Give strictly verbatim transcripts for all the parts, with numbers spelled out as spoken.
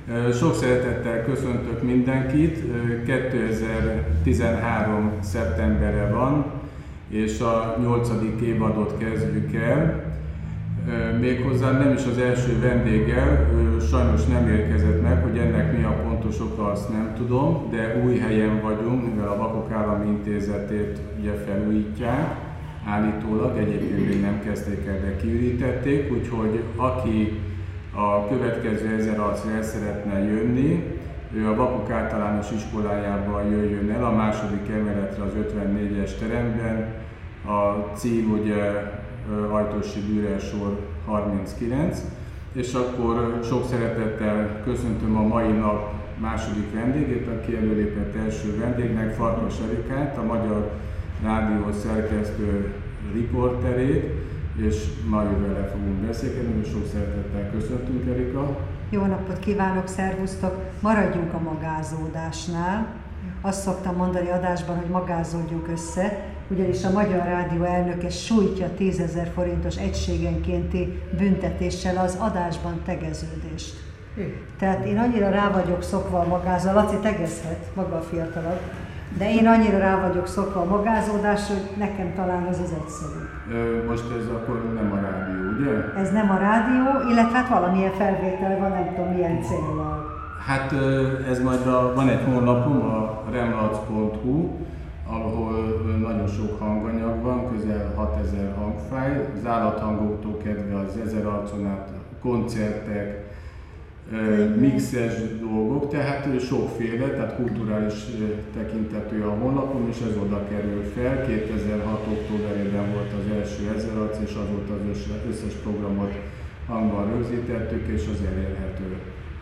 Sok szeretettel köszöntök mindenkit. kétezer-tizenhárom szeptemberre van, és a nyolcadik évadot kezdjük el. Méghozzá nem is az első vendéggel, sajnos nem érkezett meg, hogy ennek mi a pontos oka, azt nem tudom, de új helyen vagyunk, mivel a Vakok Állami Intézetét ugye felújítják, állítólag, egyébként még nem kezdték el, de kiürítették, úgyhogy aki a következő ezer arcra el szeretne jönni, ő a Vakok Általános Iskolájában jöjjön el, a második emeletre az ötvennégyes teremben, a cím ugye Ajtósi Bűrrel sor harminckilenc, és akkor sok szeretettel köszöntöm a mai nap második vendégét, aki előlépett első vendégnek, Farkas Erikát, a Magyar Rádió szerkesztő riporterét, és ma vele fogunk beszélgetni, és sok szeretettel köszöntünk, Erika. Jó napot kívánok, szervusztok! Maradjunk a magázódásnál. Azt szoktam mondani adásban, hogy magázódjunk össze, ugyanis a Magyar Rádió elnöke sújtja tízezer forintos egységenkénti büntetéssel az adásban tegeződést. Hm. Tehát én annyira rá vagyok szokva a magázódásra, Laci tegezhet, maga a fiatalabb, de én annyira rá vagyok szokva a magázódásra, hogy nekem talán ez az egyszerű. Most ez akkor nem a rádió, ugye? Ez nem a rádió, illetve hát valamilyen felvétel van, nem tudom milyen céllal. Hát ez majd a, van egy honlapom, a remlac pont hu, ahol nagyon sok hanganyag van, közel hatezer hangfájl, az állathangoktól kezdve az ezer arcon át koncertek, mixes dolgok, tehát sokféle, tehát kulturális tekintetű a honlapom, és ez oda kerül fel. kétezer-hat októberében volt az első ezer arc, és azóta az összes programot hangban rögzítettük, és az elérhető.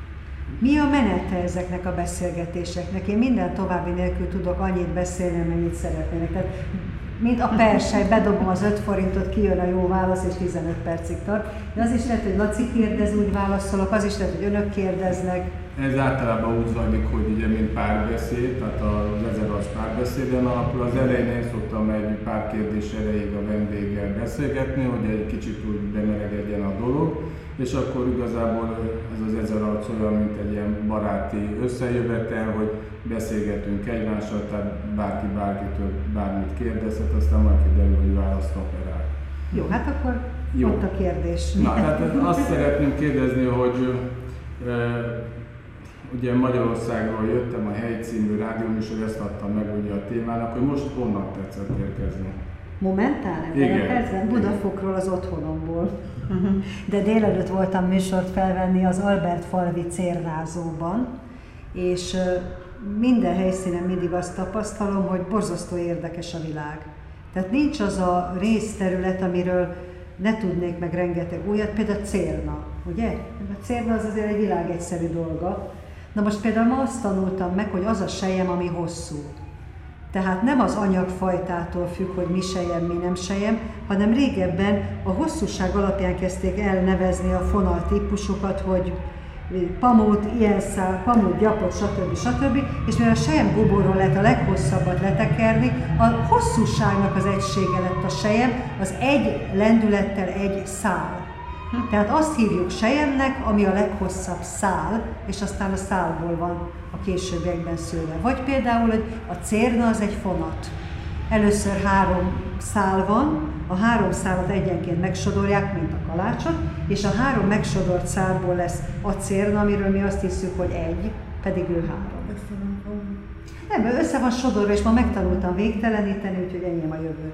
Mi a menete ezeknek a beszélgetéseknek? Én minden további nélkül tudok annyit beszélni, amennyit szeretnének. Tehát, mint a persely, bedobom az öt forintot, kijön a jó válasz, és tizenöt percig tart. De az is lehet, hogy Laci kérdez, úgy válaszolok, az is lehet, hogy önök kérdeznek. Ez általában úgy zajlik, hogy ugye mint párbeszéd, tehát az ezer arc párbeszéden alapul. Az elején én szoktam egy pár kérdés erejéig a vendéggel beszélgetni, hogy egy kicsit úgy bemelegedjen a dolog, és akkor igazából ez az ezer arc olyan, mint egy ilyen baráti összejövetel, hogy beszélgetünk egymással, tehát bárki bárkitől bármit kérdezhet, aztán majd kiderül, hogy választ kap rá. Jó, hát akkor Jó. ott a kérdés. Na, tehát azt szeretném kérdezni, hogy e, ugye Magyarországról jöttem, a Hely című rádióműsor, ezt adtam meg ugye a témának, hogy most honnan tetszett érkezni? Momentán? Igen. Budafokról, az otthonomból. De délelőtt voltam műsort felvenni az Albertfalvi Cérnázóban, és minden helyszínen mindig azt tapasztalom, hogy borzasztó érdekes a világ. Tehát nincs az a részterület, amiről ne tudnék meg rengeteg újat, például Cérna, ugye? A Cérna az azért egy világegyszerű dolga. Na most például ma azt tanultam meg, hogy az a selyem, ami hosszú. Tehát nem az anyagfajtától függ, hogy mi selyem, mi nem selyem, hanem régebben a hosszúság alapján kezdték elnevezni a fonal típusokat, hogy pamut, ilyen szál, pamut, gyapot, stb. stb. És mivel a selyem goborról lehet a leghosszabbat letekerni, a hosszúságnak az egysége lett a selyem, az egy lendülettel egy szál. Tehát azt hívjuk selyemnek, ami a leghosszabb szál, és aztán a szálból van a későbbiekben szőle. Vagy például, hogy a cérna az egy fonat. Először három szál van, a három szálat egyenként megsodorják, mint a kalácsot, és a három megsodort szálból lesz a cérna, amiről mi azt hiszük, hogy egy, pedig ő három. Nem, össze van sodorva, és ma megtanultam végteleníteni, úgyhogy enyém a jövő.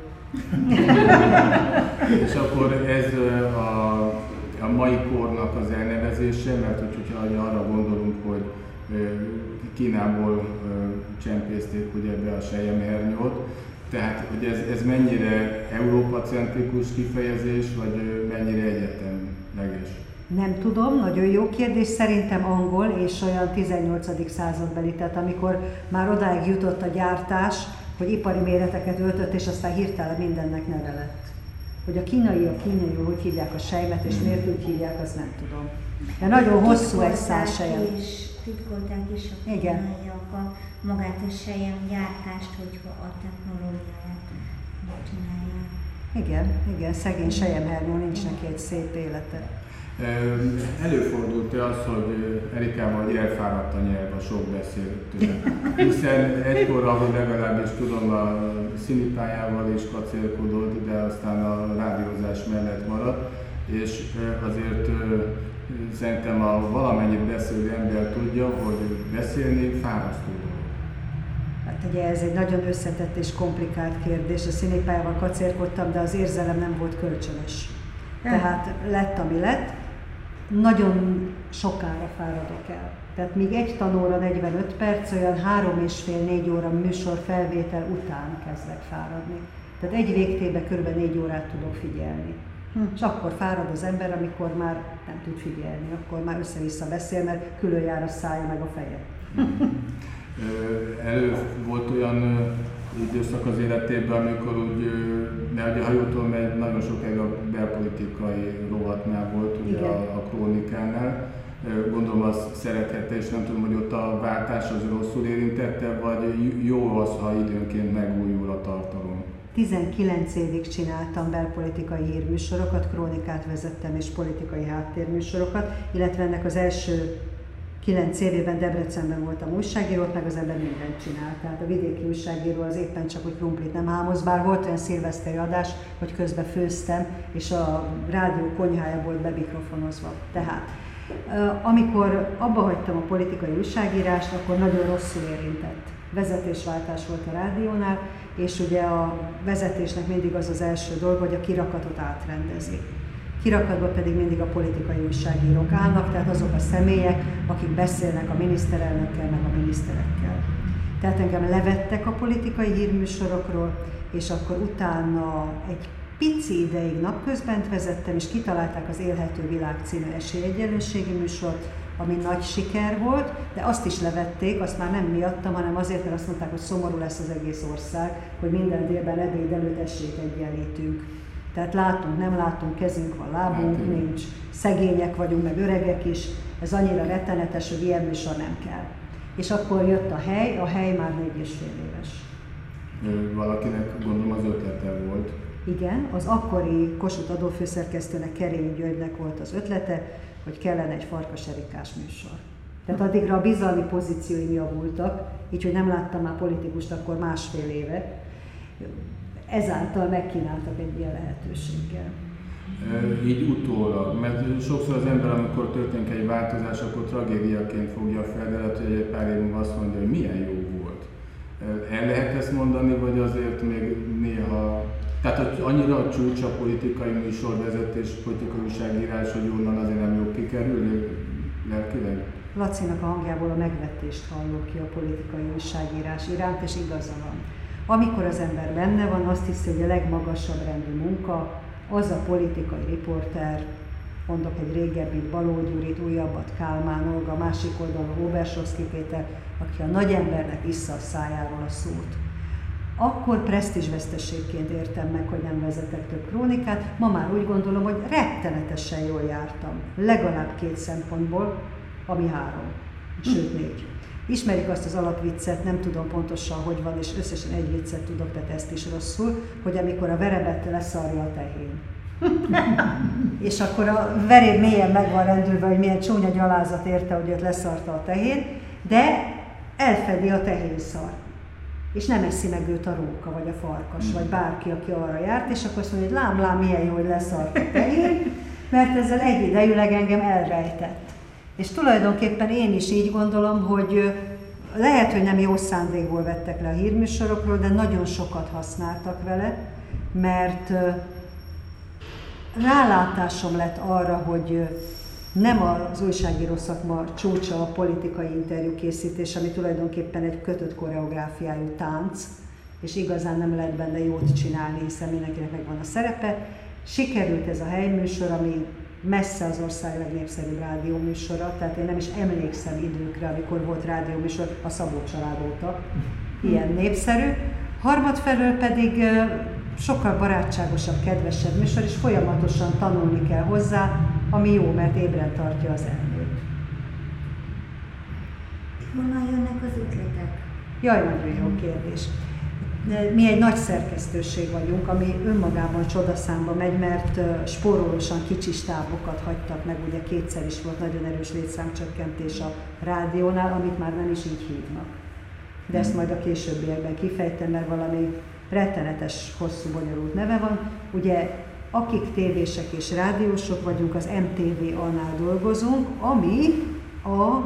És akkor ez a, a mai kornak az elnevezése, mert hogyha arra gondolunk, hogy Kínából csempészték ugye be a selyemhernyót, tehát hogy ez, ez mennyire európacentrikus kifejezés, vagy mennyire egyetemleges? Nem tudom, nagyon jó kérdés, szerintem angol és olyan tizennyolcadik századbeli, tehát amikor már odáig jutott a gyártás, hogy ipari méreteket öltött, és aztán hirtelen mindennek neve lett. Hogy a kínai a kínai, hogy hívják a sejmet, és miért úgy hívják, azt nem tudom. De nagyon hosszú egy szál sejem. Titkolták is a kínaiak a magát a sejem gyártást, hogy a technológiáját csinálják. Igen, igen, szegény selyemhernyó, nincs neki egy szép élete. Előfordult-e az, hogy Erikával, hogy elfáradt a nyelv a sok beszélőtől? Hiszen egykor, ahogy legalábbis tudom, a színipályával is kacérkodott, de aztán a rádiózás mellett maradt, és azért szerintem a valamennyit beszélő ember tudja, hogy beszélni fárasztó. Hát ugye ez egy nagyon összetett és komplikált kérdés. A színipályával kacérkodtam, de az érzelem nem volt kölcsönös. Tehát lett, ami lett. Nagyon sokára fáradok el. Tehát míg egy tanóra negyvenöt perc, olyan három és fél négy óra műsor felvétel után kezdek fáradni. Tehát egy végtébe kb. négy órát tudok figyelni. Hm. És akkor fárad az ember, amikor már nem tud figyelni, akkor már össze-vissza beszél, mert külön jár a szája meg a feje. Elő volt olyan időszak az életében, amikor úgy, mert a hajótól megy, nagyon sokáig a belpolitikai rovatnál volt, ugye a, a Krónikánál. Gondolom azt szerethette, és nem tudom, hogy ott a váltás az rosszul érintette, vagy jó az, ha időnként megújul a tartalom. tizenkilenc évig csináltam belpolitikai hírműsorokat, krónikát vezettem és politikai háttérműsorokat, illetve ennek az első kilenc évében Debrecenben voltam újságíró, ott meg az ember mindent csinált. Tehát a vidéki újságíró az éppen csak, hogy krumplit nem hámoz, bár volt olyan szilveszteri adás, hogy közben főztem, és a rádió konyhája volt bemikrofonozva. Tehát amikor abba hagytam a politikai újságírást, akkor nagyon rosszul érintett. Vezetésváltás volt a rádiónál, és ugye a vezetésnek mindig az az első dolga, hogy a kirakatot átrendezi. Kirakatban pedig mindig a politikai újságírók állnak, tehát azok a személyek, akik beszélnek a miniszterelnökkel, meg a miniszterekkel. Tehát engem levettek a politikai hírműsorokról, és akkor utána egy pici ideig napközbent vezettem, és kitalálták az Élhető Világ című esélyegyenlőségi műsort, ami nagy siker volt, de azt is levették, azt már nem miattam, hanem azért, mert azt mondták, hogy szomorú lesz az egész ország, hogy minden délben ebéd előtt esélyt egyenlítünk. Tehát látunk, nem látunk, kezünk van, lábunk hát, nincs, szegények vagyunk, meg öregek is, ez annyira rettenetes, hogy ilyen műsor nem kell. És akkor jött a hely, a hely már négy és fél éves. Valakinek gondolom az ötlete volt. Igen, az akkori Kossuth adófőszerkesztőnek, Kerényi Györgynek volt az ötlete, hogy kellene egy Farkas Erikás műsor. Tehát addigra a bizalmi pozícióim javultak, így, hogy nem láttam már politikust akkor másfél éve. Ezáltal megkínáltak egy ilyen lehetőséggel. Így utólag, mert sokszor az ember, amikor történik egy változás, akkor tragédiaként fogja fel, de lehet, hogy egy pár év múlva azt mondja, hogy milyen jó volt. El lehet ezt mondani, vagy azért még néha... Tehát, hogy annyira a csúcs a politikai műsorvezetés, politikai újságírás, hogy onnan azért nem jó kikerülni lelkileg? Lacinak a hangjából a megvetést hallok ki a politikai újságírás iránt, és igaza van. Amikor az ember benne van, azt hiszi, hogy a legmagasabb rendű munka az a politikai riporter, mondok egy régebbit, Balogh Gyurit, újabbat Kálmán Olga, másik oldalon Óbersovszky Péter, aki a nagy embernek issza a szájáról a szót. Akkor presztízsveszteségként értem meg, hogy nem vezetek több krónikát, ma már úgy gondolom, hogy rettenetesen jól jártam. Legalább két szempontból, ami három, sőt négy. Ismerik azt az alapviccet, nem tudom pontosan, hogy van, és összesen egy viccet tudok, tehát ezt is rosszul, hogy amikor a verebet leszarja a tehén. És akkor a veréb mélyen meg van rendülve, hogy milyen csúnya gyalázat érte, hogy őt leszarta a tehén, de elfedi a tehénszar. És nem eszi meg őt a róka, vagy a farkas, vagy bárki, aki arra járt, és akkor azt mondja, hogy lám, lám, milyen jó, hogy leszart a tehén, mert ezzel egyidejűleg engem elrejtett. És tulajdonképpen én is így gondolom, hogy lehet, hogy nem jó szándékból vettek le a hírműsorokról, de nagyon sokat használtak vele, mert rálátásom lett arra, hogy nem az újságíró szakma csúcsa a politikai interjú készítés, ami tulajdonképpen egy kötött koreográfiájú tánc, és igazán nem lehet benne jót csinálni, hiszen mindenkinek megvan a szerepe. Sikerült ez a helyműsor, ami messze az ország legnépszerűbb rádióműsora, tehát én nem is emlékszem időkre, amikor volt rádióműsor a Szabó család óta, ilyen népszerű. Harmadfelől pedig sokkal barátságosabb, kedvesebb műsor, és folyamatosan tanulni kell hozzá, ami jó, mert ébren tartja az elmét. Honnan jönnek az ötletek? Jaj, nagyon jó kérdés. Mi egy nagy szerkesztőség vagyunk, ami önmagában csodaszámba megy, mert spórolósan kicsi stábokat hagytak meg, ugye kétszer is volt nagyon erős létszámcsökkentés a rádiónál, amit már nem is így hívnak. De ezt majd a későbbiekben kifejtem, mert valami rettenetes, hosszú, bonyolult neve van. Ugye, akik tévések és rádiósok vagyunk, az em té vé-nál dolgozunk, ami a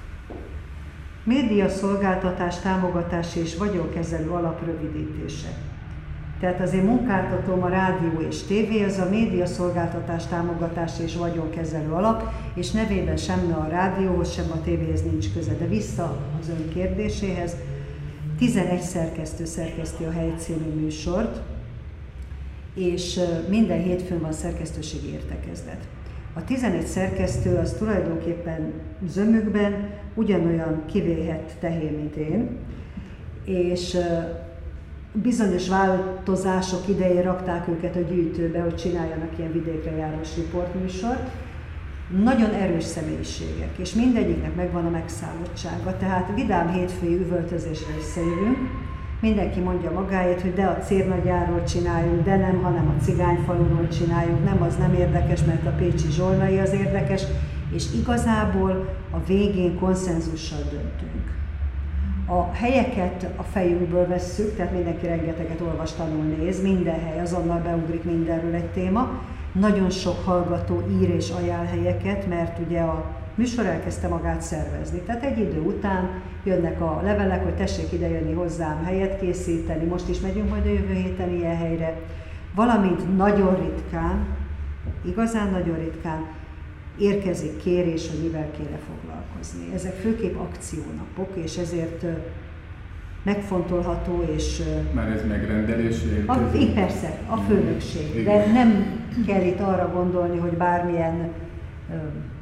Médiaszolgáltatás Támogatási és Vagyonkezelő Alap rövidítése. Tehát az én munkáltatóm a rádió és tévé, az a Médiaszolgáltatás Támogatási és Vagyonkezelő Alap, és nevében sem a rádióhoz, sem a tévéhez nincs köze. De vissza az ön kérdéséhez, tizenegy szerkesztő szerkeszti a Hely című műsort, és minden hétfőn van szerkesztőségi értekezlet. A tizenegy szerkesztő az tulajdonképpen zömükben ugyanolyan kivéhet tehén, mint én, és bizonyos változások idején rakták őket a gyűjtőbe, hogy csináljanak ilyen vidékre járós riportműsort. Nagyon erős személyiségek, és mindegyiknek megvan a megszállottsága, tehát vidám hétfői üvöltözésre összejövünk, mindenki mondja magáét, hogy de a Cérnagyárról csináljuk, de nem, hanem a Cigányfaluról csináljuk, nem, az nem érdekes, mert a pécsi zsolnai az érdekes, és igazából a végén konszenzussal döntünk. A helyeket a fejünkből vesszük, tehát mindenki rengeteget olvas, tanul, néz, minden hely, azonnal beugrik mindenről egy téma. Nagyon sok hallgató ír és ajánl helyeket, mert ugye a műsor elkezdte magát szervezni. Tehát egy idő után jönnek a levelek, hogy tessék ide jönni hozzám helyet készíteni, most is megyünk majd a jövő héten ilyen helyre. Valamint nagyon ritkán, igazán nagyon ritkán érkezik kérés, hogy mivel kéne foglalkozni. Ezek főképp akciónapok, és ezért megfontolható, és... Már ez megrendelés? A, így persze, a főnökség. Igen. De nem kell itt arra gondolni, hogy bármilyen ö,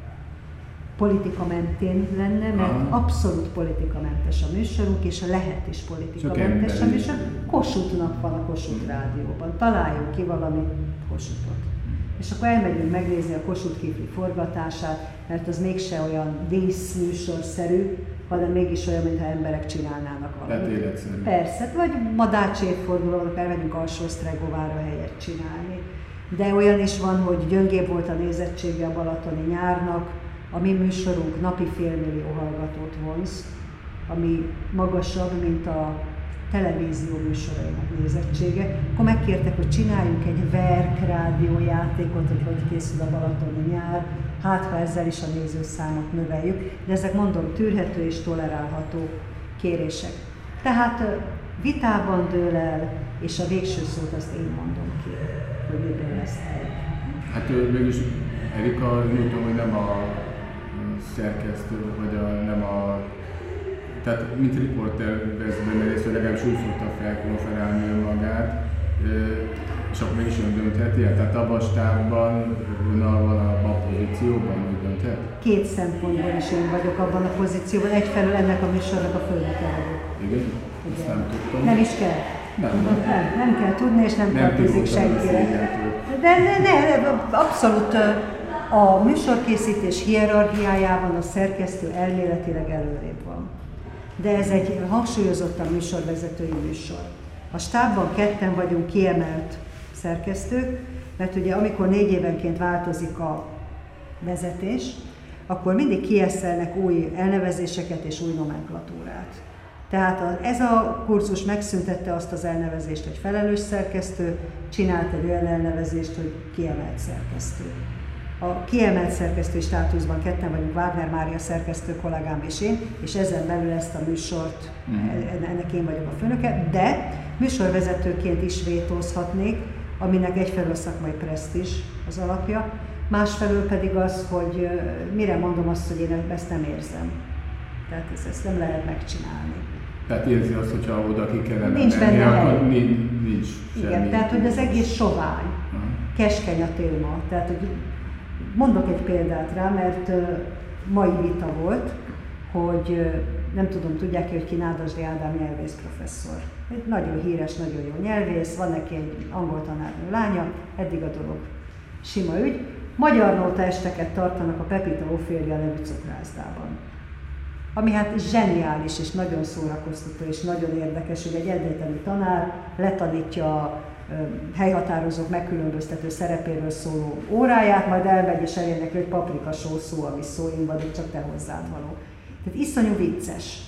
politika mentén lenne, mert aha, abszolút politikamentes a műsorunk, és lehet is politikamentes a műsor. Kossuth nap van a Kossuth Rádióban. Találjunk ki valami Kossuthot. És akkor elmegyünk megnézni a Kossuth Kifli forgatását, mert az mégse olyan díszműsorszerű, hanem mégis olyan, mintha emberek csinálnának valamit. életszerű. Persze, vagy Madács évfordulónak elmegyünk Alsó-Osztrágovára helyet csinálni. De olyan is van, hogy gyöngébb volt a nézettsége a balatoni nyárnak, a mi műsorunk napi félmillió hallgatót vonz, ami magasabb, mint a televízió műsorainak nézettsége. Akkor megkértek, hogy csináljunk egy verk rádiójátékot, hogy hogy készül a balatoni nyár, hát ha ezzel is a nézőszámot növeljük, de ezek mondom tűrhető és tolerálható kérések. Tehát vitában dől el, és a végső szót azt én mondom ki, hogy miből lesz hely. Hát mégis Erika, úgy tudom, hogy nem a szerkesztő, vagy a, nem a... Tehát mint riporter vesz benne részt, vagy legalábbis úgy fogta felkonferálni önmagát, és akkor mégis ön döntheti el? Tehát abban a stábban ön van abban a pozícióban, hogy dönthet? Két szempontból is én vagyok abban a pozícióban. Egyfelől ennek a műsornak a főnöke vagyok. Igen? Ezt nem tudtam. Nem is kell. Nem, nem. nem, nem kell tudni, és nem tartozik senkire. De ne, ne, abszolút a műsorkészítés hierarchiájában a szerkesztő elméletileg előrébb van. De ez egy hangsúlyozottan műsorvezetői műsor. A stábban ketten vagyunk kiemelt szerkesztők, mert ugye amikor négy évenként változik a vezetés, akkor mindig kieszelnek új elnevezéseket és új nomenklatúrát. Tehát a, ez a kurzus megszüntette azt az elnevezést, hogy felelős szerkesztő, csinált egy olyan elnevezést, hogy kiemelt szerkesztő. A kiemelt szerkesztői státuszban ketten vagyunk, Wagner Mária szerkesztő kollégám és én, és ezen belül ezt a műsort, ennek én vagyok a főnöke, de műsorvezetőként is vétózhatnék, aminek egyfelől a szakmai presztízs az alapja, másfelől pedig az, hogy mire mondom azt, hogy én ezt nem érzem. Tehát ezt, ezt nem lehet megcsinálni. Tehát érzi azt, hogyha oda ki kellene nincs menni, akkor nincs, nincs semmi. Igen, tehát hogy az egész sovány, uh-huh. keskeny a téma. Tehát, hogy mondok egy példát rá, mert uh, mai vita volt, hogy uh, nem tudom, tudják-e, hogy ki Nádasdy Ádám nyelvész professzor. Egy nagyon híres, nagyon jó nyelvész, van neki egy angol tanárnő lánya, eddig a dolog sima ügy. Magyar nóta esteket tartanak a Pepita Ofélia nevű cukrászdában. ami hát zseniális és nagyon szórakoztató és nagyon érdekes, hogy egy egyetemi tanár letanítja a helyhatározók megkülönböztető szerepéről szóló óráját, majd elmegy és elér neki, hogy paprika só szó, ami szó, én vagyok, csak te hozzád való. Tehát iszonyú vicces.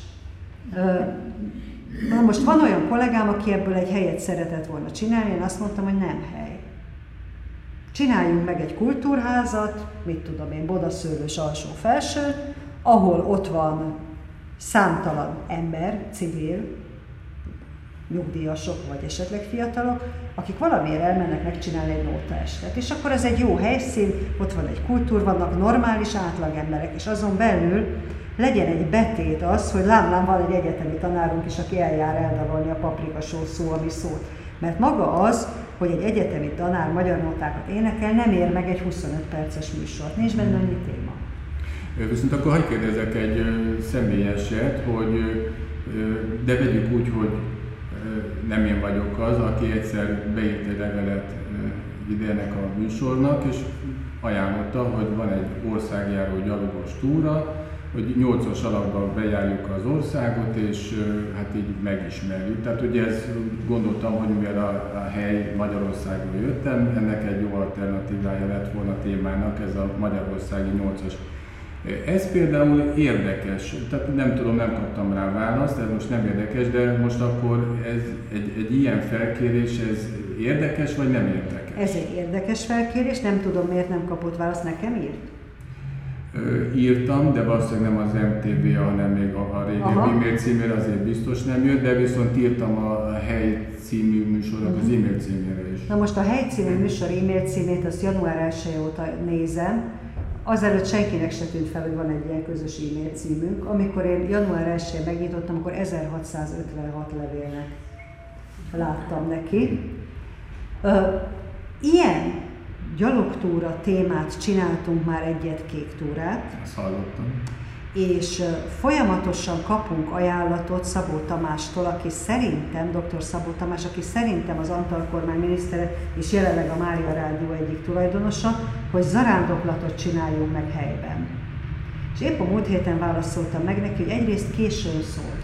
Na most van olyan kollégám, aki ebből egy helyet szeretett volna csinálni, én azt mondtam, hogy nem hely. Csináljunk meg egy kultúrházat, mit tudom én, Bodaszőlős alsó-felső, ahol ott van számtalan ember, civil, nyugdíjasok vagy esetleg fiatalok, akik valamiért elmennek megcsinálni egy nótaestet. És akkor ez egy jó helyszín, ott van egy kultúr, vannak normális átlagemberek, és azon belül legyen egy betét az, hogy lám-lám van egy egyetemi tanárunk is, aki eljár eldalolni a paprika só szó, ami szót. Mert maga az, hogy egy egyetemi tanár magyar nótákat énekel, nem ér meg egy huszonöt perces műsort. Nincs benne annyi téma. Viszont akkor hadd kérdezek egy személyeset, hogy de vegyük úgy, hogy nem én vagyok az, aki egyszer beírt egy levelet idének a műsornak, és ajánlotta, hogy van egy országjáró gyalogos túra, hogy nyolcas alakban bejárjuk az országot, és hát így megismerjük. Tehát ugye ez gondoltam, hogy mivel a, a hely Magyarországról jöttem, ennek egy jó alternatívája lett volna a témának, ez a magyarországi nyolcas. Ez például érdekes, tehát nem tudom, nem kaptam rá választ, ez most nem érdekes, de most akkor ez egy, egy ilyen felkérés, ez érdekes vagy nem érdekes? Ez egy érdekes felkérés, nem tudom miért nem kapott választ, nekem írt? Írtam, de valószínűleg nem az em té vé, hanem még a, a régebbi e-mail címére azért biztos nem jött, de viszont írtam a Hely című műsornak uh-huh. az e-mail címére is. Na most a Hely című műsor e-mail címét azt január elseje óta nézem, azelőtt senkinek se tűnt fel, hogy van egy ilyen közös e-mail címünk. Amikor én január elsején megnyitottam, akkor ezerhatszázötvenhat levélnek láttam neki. Ilyen gyalogtúra témát csináltunk már egyet, kék túrát. Ezt hallottam. És folyamatosan kapunk ajánlatot Szabó Tamástól, aki szerintem, dr. Szabó Tamás, aki szerintem az Antal kormány minisztere, és jelenleg a Mária Rádió egyik tulajdonosa, hogy zarándoklatot csináljunk meg helyben. És épp a múlt héten válaszoltam meg neki, hogy egyrészt későn szólt.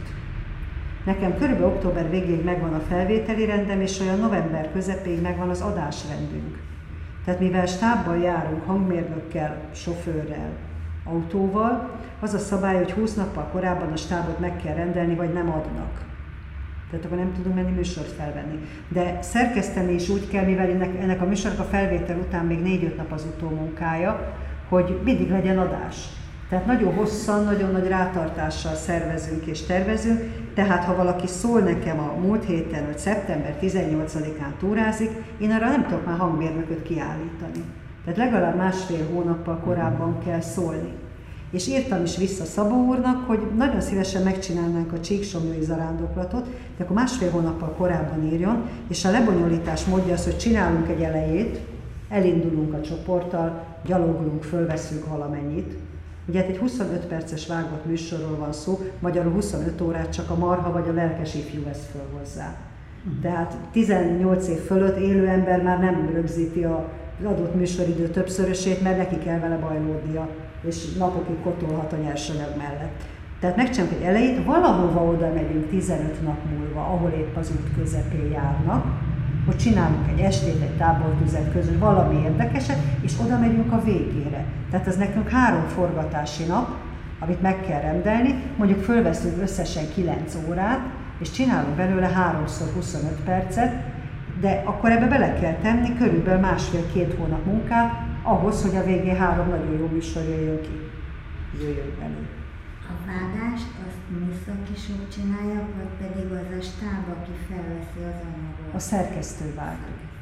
Nekem körülbelül október végéig megvan a felvételi rendem, és olyan november közepéig megvan az adásrendünk. Tehát mivel stábban járunk, hangmérnökkel, sofőrrel, autóval, az a szabály, hogy húsz nappal korábban a stábot meg kell rendelni, vagy nem adnak. Tehát akkor nem tudunk menni műsort felvenni. De szerkeszteni is úgy kell, mivel ennek, ennek a műsornak a felvétel után még négy-öt nap az utómunkája, hogy mindig legyen adás. Tehát nagyon hosszan, nagyon nagy rátartással szervezünk és tervezünk, tehát ha valaki szól nekem a múlt héten, hogy szeptember tizennyolcadikán túrázik, én arra nem tudok már hangmérnököt kiállítani. Tehát legalább másfél hónappal korábban kell szólni. És írtam is vissza Szabó úrnak, hogy nagyon szívesen megcsinálnánk a csíksomlyói zarándoklatot, de akkor másfél hónappal korábban írjon, és a lebonyolítás módja az, hogy csinálunk egy elejét, elindulunk a csoporttal, gyaloglunk, fölveszünk valamennyit. Ugye hát egy huszonöt perces vágott műsorról van szó, magyarul huszonöt órát csak a marha vagy a lelkes ifjú vesz föl hozzá. Tehát tizennyolc év fölött élő ember már nem rögzíti a az adott műsoridő többszörösét, mert neki kell vele bajlódnia, és napokig kotolhat a nyersanyag mellett. Tehát megcsinálunk egy elejét, valahova oda megyünk tizenöt nap múlva, ahol épp az út közepén járnak, hogy csinálunk egy estét, egy tábortüzet közül, valami érdekeset, és oda megyünk a végére. Tehát ez nekünk három forgatási nap, amit meg kell rendelni, mondjuk fölveszünk összesen kilenc órát, és csinálunk belőle háromszor huszonöt percet, de akkor ebbe bele kell tenni körülbelül másfél-két hónap munkát, ahhoz, hogy a végén három nagyon jó műsor jöjjön ki. Jöjjön elő. A vágást azt műszaki show csinálja, vagy pedig az a stáb, aki felveszi az anyagot? A szerkesztő vág.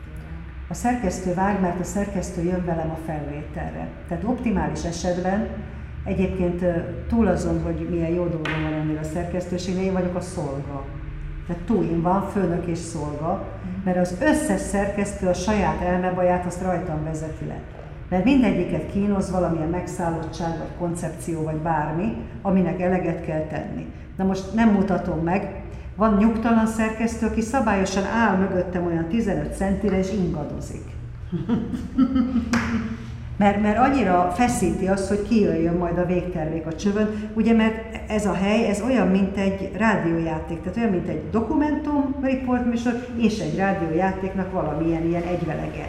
A szerkesztő vág, mert a szerkesztő jön velem a felvételre. Tehát optimális esetben, egyébként túl azon, hogy milyen jó dolgom van ennél a szerkesztőségnél, én vagyok a szolga. Tehát túlin van, főnök és szolga, mert az összes szerkesztő a saját elmebaját azt rajtam vezeti le. Mert mindegyiket kínoz valamilyen megszállottság, vagy koncepció, vagy bármi, aminek eleget kell tenni. Na most nem mutatom meg, van nyugtalan szerkesztő, aki szabályosan áll mögöttem olyan tizenöt centire és ingadozik. Mert, mert annyira feszíti azt, hogy kijöjjön majd a végtermék a csövön, ugye, mert ez a hely, ez olyan, mint egy rádiójáték, tehát olyan, mint egy dokumentum riportműsor, és egy rádiójátéknak valamilyen ilyen egyvelege.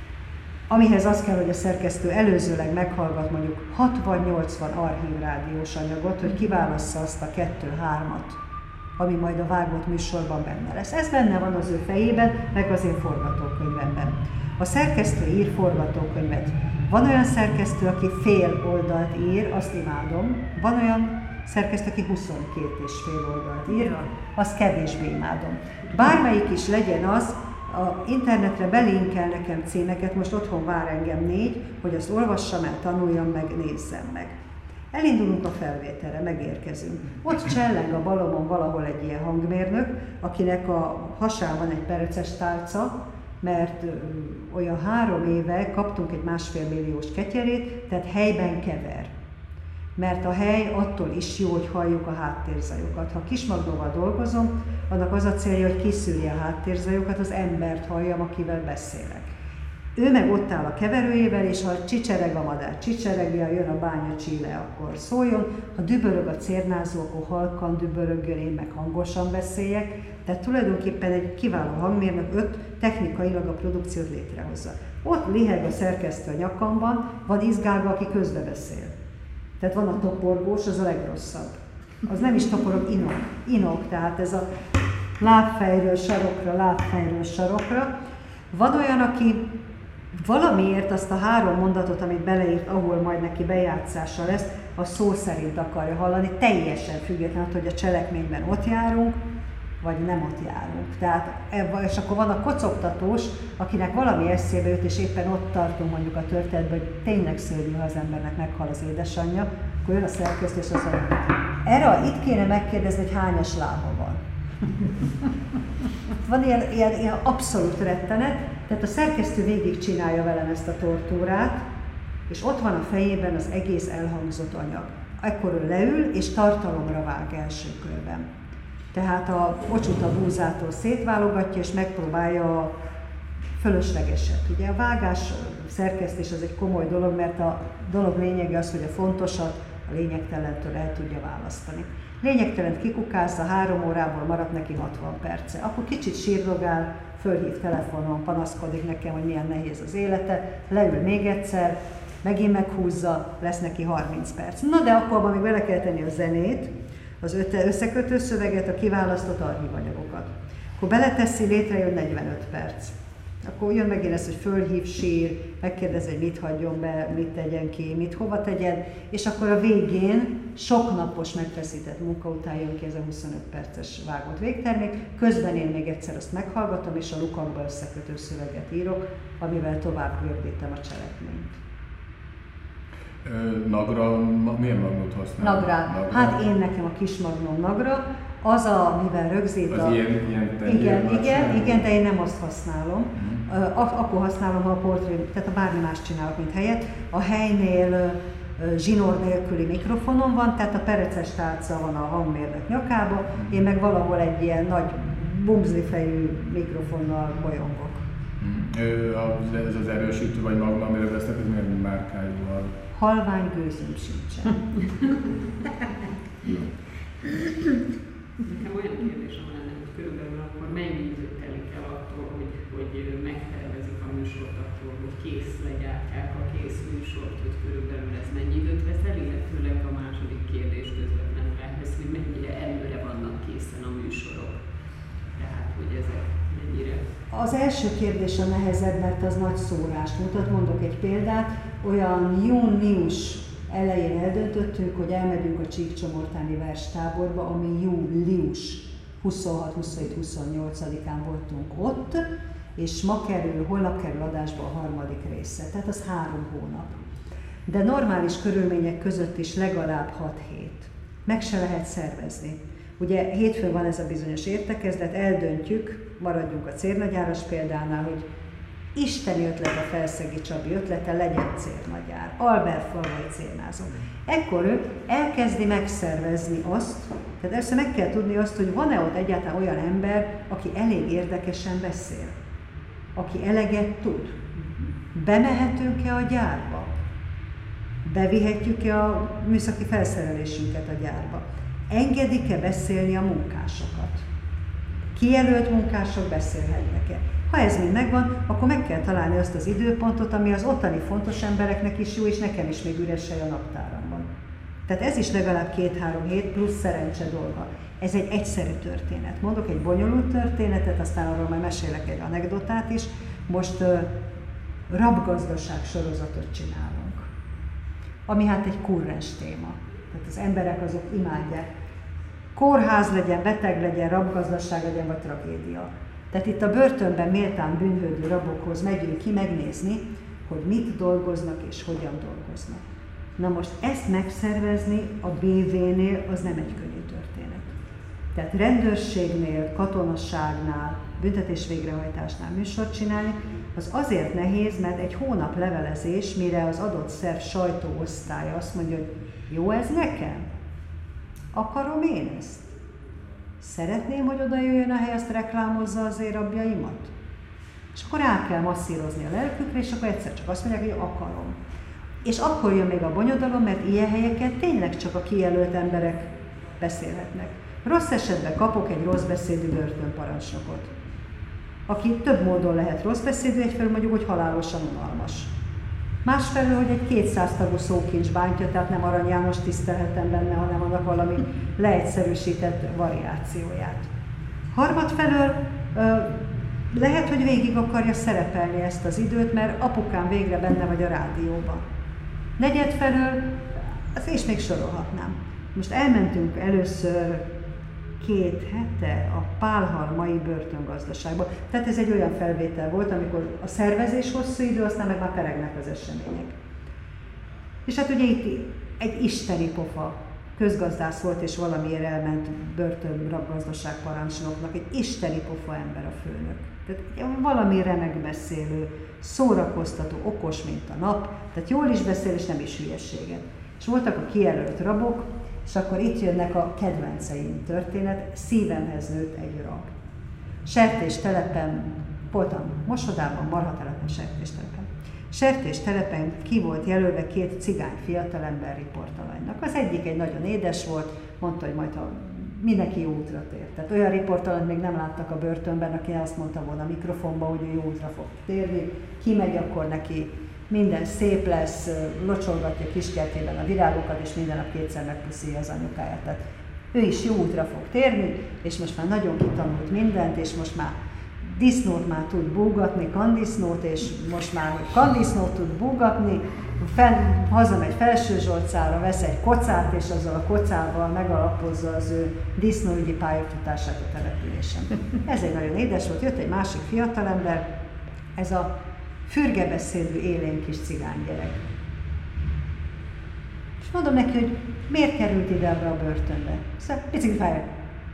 Amihez az kell, hogy a szerkesztő előzőleg meghallgat mondjuk hatvan-nyolcvan archív rádiós anyagot, hogy kiválassza azt a kettő-hármat, ami majd a vágott műsorban benne lesz. Ez benne van az ő fejében, meg az én forgatókönyvemben. A szerkesztő ír forgatókönyvet. Van olyan szerkesztő, aki fél oldalt ír, azt imádom. Van olyan szerkesztő, aki huszonkét és fél oldalt ír, azt kevésbé imádom. Bármelyik is legyen az, a internetre belinkel nekem címeket, most otthon vár engem négy, hogy azt olvassam el, tanuljam meg, nézzem meg. Elindulunk a felvételre, megérkezünk. Ott cselleng a balomon valahol egy ilyen hangmérnök, akinek a hasában egy pereces tálca, mert olyan három éve kaptunk egy másfél milliós ketyerét, tehát helyben kever. Mert a hely attól is jó, hogy halljuk a háttérzajokat. Ha Kismagnóval dolgozom, annak az a célja, hogy kiszűrje a háttérzajokat, az embert halljam, akivel beszélek. Ő meg ott áll a keverőjével, és ha csicsereg a madár, csicseregjen, jön a bánya csíle, akkor szóljon. Ha dübörög a cérnázó, akkor halkan dübörögjön, én meg hangosan beszéljek. Tehát tulajdonképpen egy kiváló hangmérnök, öt technikailag a produkciót létrehozza. Ott liheg a szerkesztő a nyakamban, van izgálva, aki közbebeszél. Tehát van a toporgós, az a legrosszabb. Az nem is toporog, inog. Inog, tehát ez a lábfejről sarokra, lábfejről sarokra. Van olyan, aki valamiért azt a három mondatot, amit beleírt, ahol majd neki bejátszása lesz, a szó szerint akarja hallani, teljesen függetlenül, hogy a cselekményben ott járunk, vagy nem ott járunk. Tehát, és akkor van a kocogtatós, akinek valami eszébe jut, és éppen ott tartunk mondjuk a történetben, hogy tényleg szörnyű, ha az embernek meghal az édesanyja, akkor jön a szerkesztő, és azt mondja, erre itt kéne megkérdezni, hogy hányas lába van. Van ilyen, ilyen, ilyen abszolút rettenet, tehát a szerkesztő végigcsinálja velem ezt a tortúrát, és ott van a fejében az egész elhangzott anyag. Ekkor ő leül, és tartalomra vág első körben. Tehát a ocsut a búzától szétválogatja, és megpróbálja a fölöslegeset. Ugye a vágás, szerkesztés az egy komoly dolog, mert a dolog lényege az, hogy a fontosat a lényegtelentől el tudja választani. Lényegtelent kikukázza, három órából maradt neki hatvan perce. Akkor kicsit sírdogál, fölhív telefonon, panaszkodik nekem, hogy milyen nehéz az élete, leül még egyszer, megint meghúzza, lesz neki harminc perc. Na de akkor még bele kell tenni a zenét, az összekötő szöveget, a kiválasztott archívanyagokat. Akkor beleteszi, létrejön negyvenöt perc. Akkor jön megint ez, hogy fölhív, sír, megkérdezi, hogy mit hagyjon be, mit tegyen ki, mit hova tegyen, és akkor a végén sok napos megfeszített munka után jön ki ez a huszonöt perces vágott végtermék. Közben én még egyszer azt meghallgatom, és a lukakba összekötő szöveget írok, amivel tovább gördítem a cselekményt. Nagra, milyen magnót használ? Nagra. Nagra. Hát én nekem a Kismagnó Nagra, az, amivel rögzít az a... ilyen, ilyen igen, igen, igen, de én nem azt használom. Mm. Ak- akkor használom, ha a portré, tehát a bármi más csinálok, mint helyet. A helynél zsinór nélküli mikrofonom van, tehát a pereces tálca van a hangmérnök nyakába, mm. én meg valahol egy ilyen nagy bumzli fejű mikrofonnal bolyongok. Mm. Ez az erősítő vagy magna, amire vesznek, ez milyen márkájúval? Halvány gőzöm sincsen. Nekem olyan kérdésem lenne, hogy körülbelül akkor mennyi idő telik el attól, hogy, hogy megtervezik a műsort, attól, hogy kész legyártják a kész műsort, hogy körülbelül ez mennyi időt vesz el, illetőleg a második kérdés közvetlenül ehhez, hogy mennyire előre vannak készen a műsorok. Tehát, hogy ezek mennyire... Az első kérdés a nehezebb, mert az nagy szórást mutat. Mondok egy példát, olyan június elején eldöntöttük, hogy elmegyünk a Csíkcsomortáni verstáborba, ami július huszonhat, huszonhét, huszonnyolcadikán voltunk ott, és ma kerül, holnap kerül adásba a harmadik része, tehát az három hónap. De normális körülmények között is legalább hat hét. Meg se lehet szervezni. Ugye hétfőn van ez a bizonyos értekezlet, eldöntjük, maradjunk a cérnagyáras példánál, hogy isteni ötlet a Felszegi Csabi ötlete, legyen cérnagyár, Albertfalvai cérnázó. Ekkor ő elkezdi megszervezni azt, tehát ezt meg kell tudni azt, hogy van-e ott egyáltalán olyan ember, aki elég érdekesen beszél, aki eleget tud. Bemehetünk-e a gyárba? Bevihetjük-e a műszaki felszerelésünket a gyárba? Engedik-e beszélni a munkásokat? Kijelölt munkások beszélhetnek-e? Ha ez mind megvan, akkor meg kell találni azt az időpontot, ami az ottani fontos embereknek is jó, és nekem is még üres hely a naptáramban. Tehát ez is legalább két-három hét plusz szerencse dolga. Ez egy egyszerű történet. Mondok egy bonyolult történetet, aztán arról majd mesélek egy anekdotát is. Most uh, rabgazdaság sorozatot csinálunk, ami hát egy kurrens téma. Tehát az emberek azok imádják. Kórház legyen, beteg legyen, rabgazdaság legyen, vagy tragédia. Tehát itt a börtönben méltán bűnhődő rabokhoz megyünk ki megnézni, hogy mit dolgoznak és hogyan dolgoznak. Na most ezt megszervezni a bé vé-nél az nem egy könnyű történet. Tehát rendőrségnél, katonasságnál, büntetés végrehajtásnál műsort csinálni, az azért nehéz, mert egy hónap levelezés, mire az adott szerv sajtóosztálya azt mondja, hogy jó ez nekem? Akarom én ezt? Szeretném, hogy oda jöjjön a hely, azt reklámozza az én rabjaimat? És akkor rá kell masszírozni a lelkükre, és akkor egyszer csak azt mondják, hogy akarom. És akkor jön még a bonyodalom, mert ilyen helyeken tényleg csak a kijelölt emberek beszélhetnek. Rossz esetben kapok egy rossz beszédű börtönparancsnokot, aki több módon lehet rossz beszédű, egyfelől mondjuk, hogy halálosan unalmas. Másfelől, hogy egy kétszáz tagú szókincs bántja, tehát nem Arany János tisztelhetem benne, hanem annak valami leegyszerűsített variációját. Harmadfelől lehet, hogy végig akarja szerepelni ezt az időt, mert apukám végre benne vagy a rádióban. Negyedfelől, azt és még sorolhatnám. Most elmentünk először két hete a Pálharmai börtöngazdaságba. Tehát ez egy olyan felvétel volt, amikor a szervezés hosszú idő, aztán meg már peregnek az események. És hát ugye itt egy isteni pofa közgazdász volt, és valamiért elment börtönrabgazdaság parancsnoknak, egy isteni pofa ember a főnök. Tehát valami remek beszélő, szórakoztató, okos, mint a nap, tehát jól is beszél, és nem is hülyeséget. És voltak a kijelölt rabok, és akkor itt jönnek a kedvenceim történet, szívemhez nőtt egy rab. Sertéstelepen, voltam mosodában, marhatelepen, sertéstelepen. Sertéstelepen ki volt jelölve két cigány fiatalember riportalanynak. Az egyik egy nagyon édes volt, mondta, hogy majd ha mindenki jó útra tér. Tehát olyan riportalany még nem láttak a börtönben, aki azt mondta volna a mikrofonba, hogy ő jó útra fog térni, kimegy, akkor neki minden szép lesz, locsolgatja kiskertében a virágokat, és minden nap kétszer megpuszilja az anyukáját. Tehát ő is jó útra fog térni, és most már nagyon kitanult mindent, és most már disznót már tud búgatni, kandisznót, és most már kandisznót tud búgatni, fenn, hazamegy Felsőzsolcára, vesz egy kocát, és azzal a kocával megalapozza az ő disznóügyi pályafutását a településen. Ez egy nagyon édes volt, jött egy másik fiatalember, ez a fürgebeszédű élénk kis cigánygyerek. És mondom neki, hogy miért került ide ebbe a börtönbe? Szóval biciklifáját.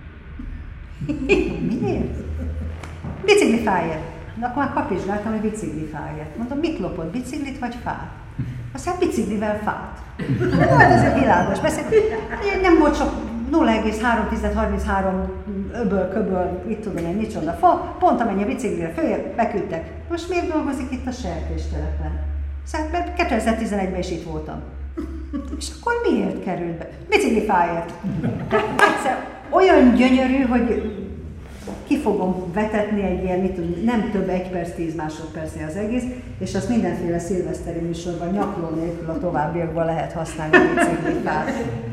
Miért? Biciklifáját. De akkor már kapizsgáltam, hogy biciklifáját. Mondom, mit lopott, biciklit vagy fát? Azt mondja, biciklivel fát. Hát ez egy világos beszéd. Nem volt sok nulla egész három harminchárom öböl, köböl, itt tudom én, micsoda fa, pont amennyi a biciklire följebb, beküldtek. Most miért dolgozik itt a sertéstelepen? Szóval, mert kétezer-tizenegyben is itt voltam. És akkor miért került be? Biciklifáért. Egyszer olyan gyönyörű, hogy ki fogom vetetni egy ilyen, mit tudom, nem több egy perc, tíz másodpercnél az egész, és azt mindenféle szilveszteri műsorban nyakló nélkül a továbbiakban lehet használni a biciklifát.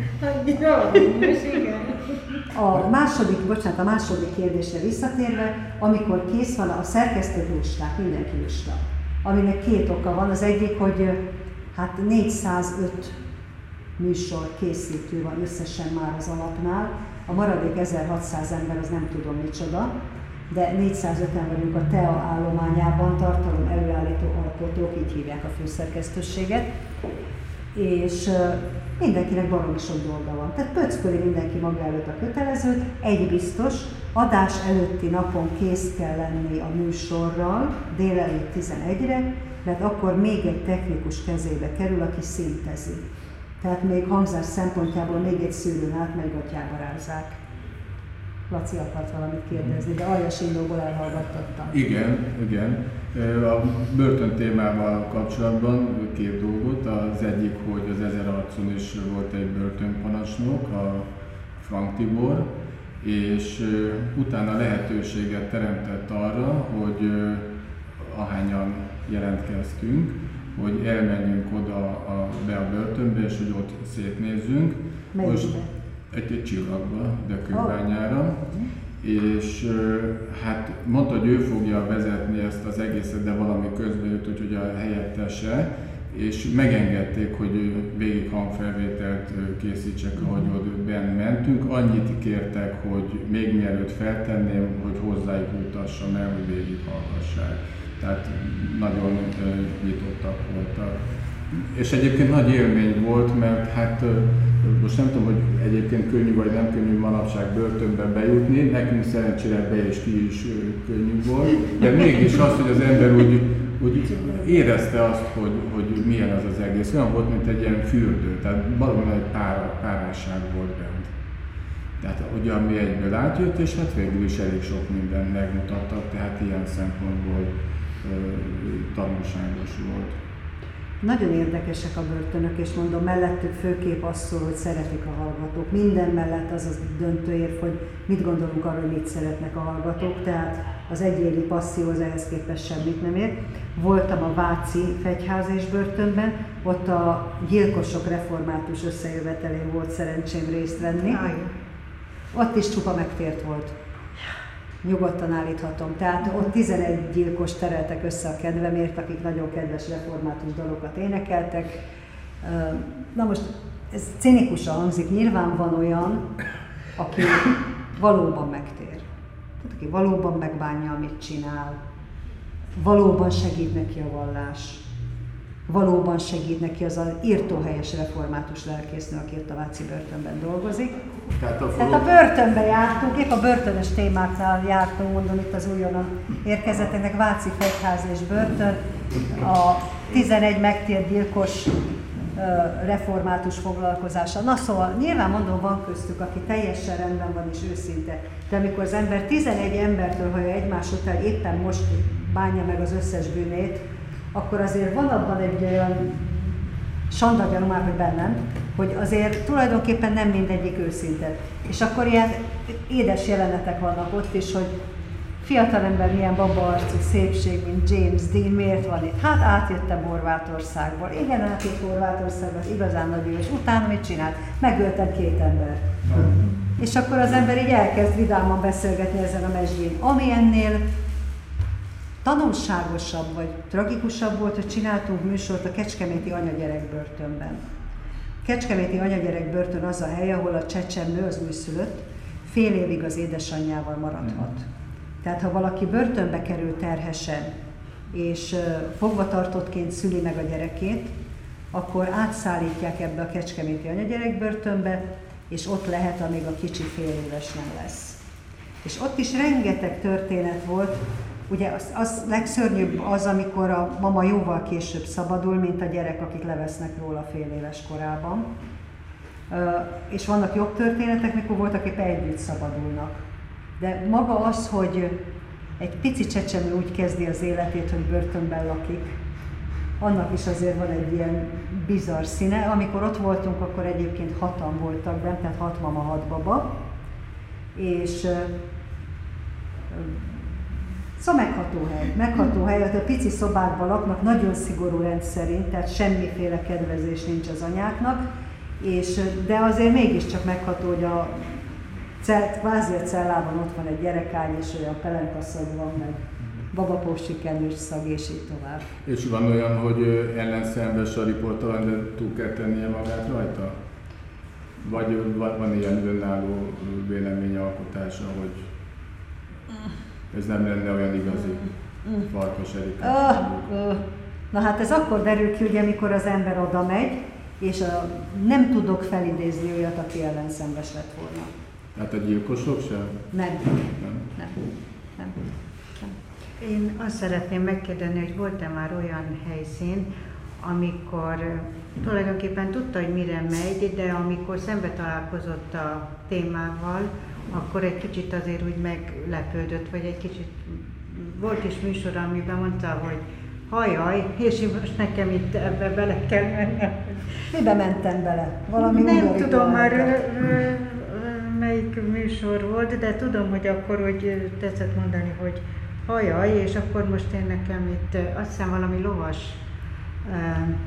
A második, bocsánat, a második kérdésre visszatérve, amikor kész van a szerkesztők lusták, mindenki lusta, aminek két oka van. Az egyik, hogy hát négyszázöt műsor készítő van összesen már az alapnál, a maradék ezerhatszáz ember az nem tudom micsoda, de négyszázöten vagyunk a té e á állományában, tartalom előállító alkotók, így hívják a főszerkesztőséget, és mindenkinek baromi sok dolga van. Tehát pöcköli mindenki maga előtt a kötelezőt, egy biztos, adás előtti napon kész kell lenni a műsorral, délelőtt tizenegyre, mert akkor még egy technikus kezébe kerül, aki szintezi. Tehát még hangzás szempontjából még egy szűrőn át, meg gatyába rázzák. Laci akart valamit kérdezni, de aljas indokból elhallgattattam. Igen, igen. A börtön témával kapcsolatban két dolgot. Az egyik, hogy az Ezerarcon is volt egy börtönparancsnok, a Frank Tibor, és utána lehetőséget teremtett arra, hogy ahányan jelentkeztünk, hogy elmenjünk oda a, be a börtönbe, és hogy ott szétnézzünk. Most egy, egy csillagba, de Kőbányára. Oh. És hát mondta, hogy ő fogja vezetni ezt az egészet, de valami közben jött, hogy a helyettese, és megengedték, hogy végig hangfelvételt készítsek, ahogy ott benn mentünk. Annyit kértek, hogy még mielőtt feltenném, hogy hozzájuk jutassam el, hogy végighallgassák. Tehát nagyon nyitottak voltak. És egyébként nagy élmény volt, mert hát most nem tudom, hogy egyébként könnyű vagy nem könnyű manapság börtönbe bejutni, nekünk szerencsére be és ki is könnyű volt, de mégis azt, hogy az ember úgy, úgy érezte azt, hogy, hogy milyen az az egész. Olyan volt, mint egy ilyen fürdő, tehát valami egy pár, párásság volt bent. Tehát ugye ami egyből átjött, és hát végül is elég sok mindent megmutattak, tehát ilyen szempontból tanulságos volt. Nagyon érdekesek a börtönök, és mondom, mellettük főképp azt szól, hogy szeretik a hallgatók. Minden mellett az az döntőérv, hogy mit gondolunk arról, hogy mit szeretnek a hallgatók, tehát az egyéni passzió az ehhez képest semmit nem ér. Voltam a Váci Fegyház és börtönben, ott a gyilkosok református összejövetelén volt szerencsém részt venni. Ott is csupa megtért volt. Nyugodtan állíthatom. Tehát ott tizenegy gyilkos tereltek össze a kedvemért, akik nagyon kedves református dalokat énekeltek. Na most ez cinikusan hangzik, nyilván van olyan, aki valóban megtér. Tehát aki valóban megbánja, amit csinál. Valóban segít neki a vallás. Valóban segít neki az az írtóhelyes református lelkésznő, aki ott a Váci börtönben dolgozik. Tehát a, Tehát a börtönbe jártunk, épp a börtönös témáknál jártunk, mondom itt az újonnan érkezetteknek, Váci Fegyház és börtön, a tizenegy megtért gyilkos református foglalkozása. Na szóval nyilván mondom, van köztük, aki teljesen rendben van és őszinte, de amikor az ember tizenegy embertől hallja egymás után éppen most bánja meg az összes bűnét, akkor azért van abban egy olyan sandagyanú már, hogy bennem, hogy azért tulajdonképpen nem mindegyik őszinte. És akkor ilyen édes jelenetek vannak ott is, hogy fiatalember milyen babaarcú szépség, mint James Dean, miért van itt? Hát átjöttem Horvátországból. Igen, átjött Horvátországból, igazán nagy jó, és utána mit csinált? Megöltem két embert. És akkor az ember így elkezd vidáman beszélgetni ezen a mesdjén. Ami ennél tanulságosabb vagy tragikusabb volt, hogy csináltunk műsort a Kecskeméti anyagyerekbörtönben. Kecskeméti anyagyerekbörtön az a hely, ahol a csecsemő, az újszülött, fél évig az édesanyjával maradhat. Tehát ha valaki börtönbe kerül terhesen, és fogvatartottként szüli meg a gyerekét, akkor átszállítják ebbe a Kecskeméti anyagyerekbörtönbe, és ott lehet, amíg a kicsi fél éves nem lesz. És ott is rengeteg történet volt. Ugye az, az legszörnyűbb az, amikor a mama jóval később szabadul, mint a gyerek, akik levesznek róla fél éves korában. És vannak jobb történetek, mikor voltak éppen együtt szabadulnak. De maga az, hogy egy pici csecsemő úgy kezdi az életét, hogy börtönben lakik, annak is azért van egy ilyen bizarr színe. Amikor ott voltunk, akkor egyébként hatan voltak bent, tehát hat mama, hat baba. És szóval megható hely, megható hely, ott a pici szobákban laknak, nagyon szigorú rendszerint, tehát semmiféle kedvezés nincs az anyáknak, és, de azért mégiscsak megható, hogy a cell, kvázi a cellában ott van egy gyerekágy, és olyan pelenkaszag van, meg babapósikenős szag, és így tovább. És van olyan, hogy ellenszenves a riportalany, de túl kell tennie magát rajta? Vagy van ilyen önálló véleményalkotása, hogy ez nem lenne olyan igazi farkas Erika? Uh, uh. Na hát ez akkor derül ki, ugye, amikor az ember oda megy, és a, nem tudok felidézni olyat, aki ellenszenves lett volna. Hát a gyilkosok sem? Nem. Nem. Nem. Nem. Nem. Én azt szeretném megkérdezni, hogy volt-e már olyan helyszín, amikor tulajdonképpen tudta, hogy mire megy, de amikor szembe találkozott a témával, akkor egy kicsit azért úgy meglepődött, vagy egy kicsit volt is műsor, amiben mondta, hogy hajaj, és most nekem itt ebbe bele kell mennem. Mibe mentem bele? Valami nem tudom már melyik műsor volt, de tudom, hogy akkor hogy tetszett mondani, hogy hajaj, és akkor most én nekem itt azt hiszem valami lovas uh,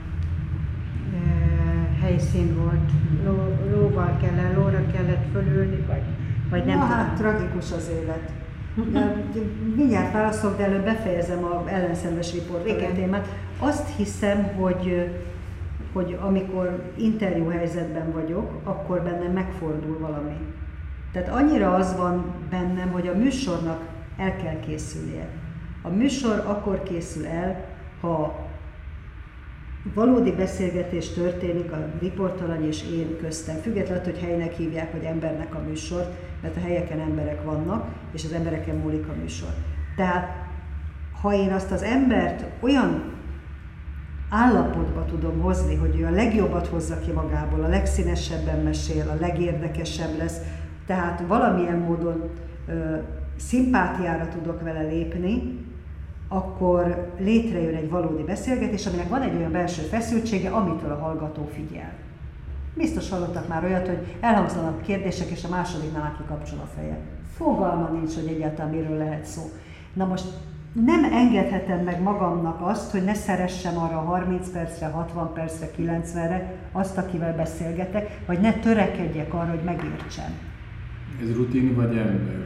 uh, helyszín volt, Ló, lóval kellett, lóra kellett fölülni, vagy, vagy nem Na, tudom. hát tragikus az élet. De, mindjárt válaszolok, de előbb befejezem az ellenszenves riporter témát. Azt hiszem, hogy, hogy amikor interjú helyzetben vagyok, akkor bennem megfordul valami. Tehát annyira az van bennem, hogy a műsornak el kell készülnie. A műsor akkor készül el, ha valódi beszélgetés történik a riportalany és én köztem, függetlenül, hogy helynek hívják, vagy embernek a műsort, mert a helyeken emberek vannak, és az embereken múlik a műsor. Tehát, ha én azt az embert olyan állapotba tudom hozni, hogy ő a legjobbat hozza ki magából, a legszínesebben mesél, a legérdekesebb lesz, tehát valamilyen módon ö, szimpátiára tudok vele lépni, akkor létrejön egy valódi beszélgetés, aminek van egy olyan belső feszültsége, amitől a hallgató figyel. Biztos hallottak már olyat, hogy elhangzanak kérdések, és a másodiknál már kikapcsol a feje. Fogalma nincs, hogy egyáltalán miről lehet szó. Na most nem engedhetem meg magamnak azt, hogy ne szeressem arra harminc percre, hatvan percre, kilencvenre azt, akivel beszélgetek, vagy ne törekedjek arra, hogy megértsem. Ez rutin vagy ember?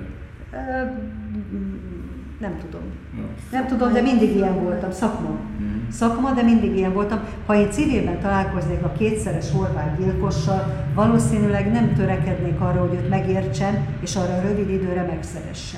Nem tudom. Ja. Nem tudom, de mindig ilyen voltam. Szakma. Mm. Szakma, de mindig ilyen voltam. Ha én civilben találkoznék a kétszeres horvát gyilkossal, valószínűleg nem törekednék arra, hogy őt megértsem, és arra a rövid időre megszeressem.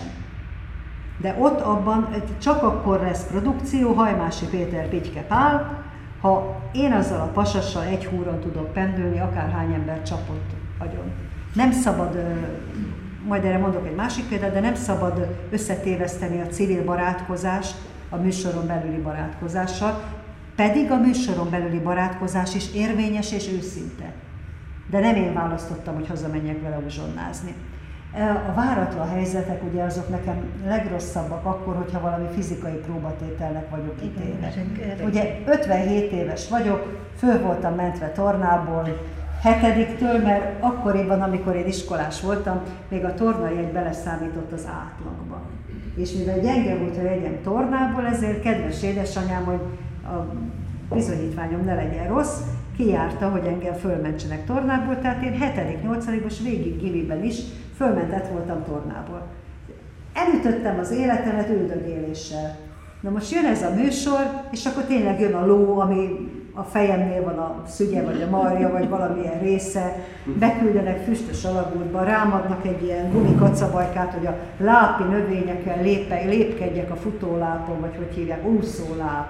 De ott abban csak akkor lesz produkció, Hajmási Péter, Pityke Pál, ha én azzal a pasassal egy húron tudok pendülni, akárhány ember csapott agyon. Nem szabad, majd erre mondok egy másik példát, de nem szabad összetéveszteni a civil barátkozást a műsoron belüli barátkozással, pedig a műsoron belüli barátkozás is érvényes és őszinte. De nem én választottam, hogy hazamenjek vele uzsonnázni. A váratlan helyzetek ugye azok nekem legrosszabbak akkor, hogyha valami fizikai próbatételnek vagyok kitéve. Ugye ötvenhét éves vagyok, föl voltam mentve tornából, hetediktől, mert akkoriban, amikor én iskolás voltam, még a tornajegy beleszámított az átlagba. És mivel gyenge volt a jegyem tornából, ezért kedves édesanyám, hogy a bizonyítványom ne legyen rossz, kijárta, hogy engem fölmentsenek tornából, tehát én hetedik-nyolcadikos végig gimiben is fölmentett voltam tornából. Elütöttem az életemet üldögéléssel. Na most jön ez a műsor, és akkor tényleg jön a ló, ami a fejemnél van a szügye, vagy a marja, vagy valamilyen része, beküldenek füstös alagútba, rámadnak egy ilyen gumikacabajkát, hogy a lápi növényekkel lépe, lépkedjek a futólápon, vagy hogy hívják, úszóláp.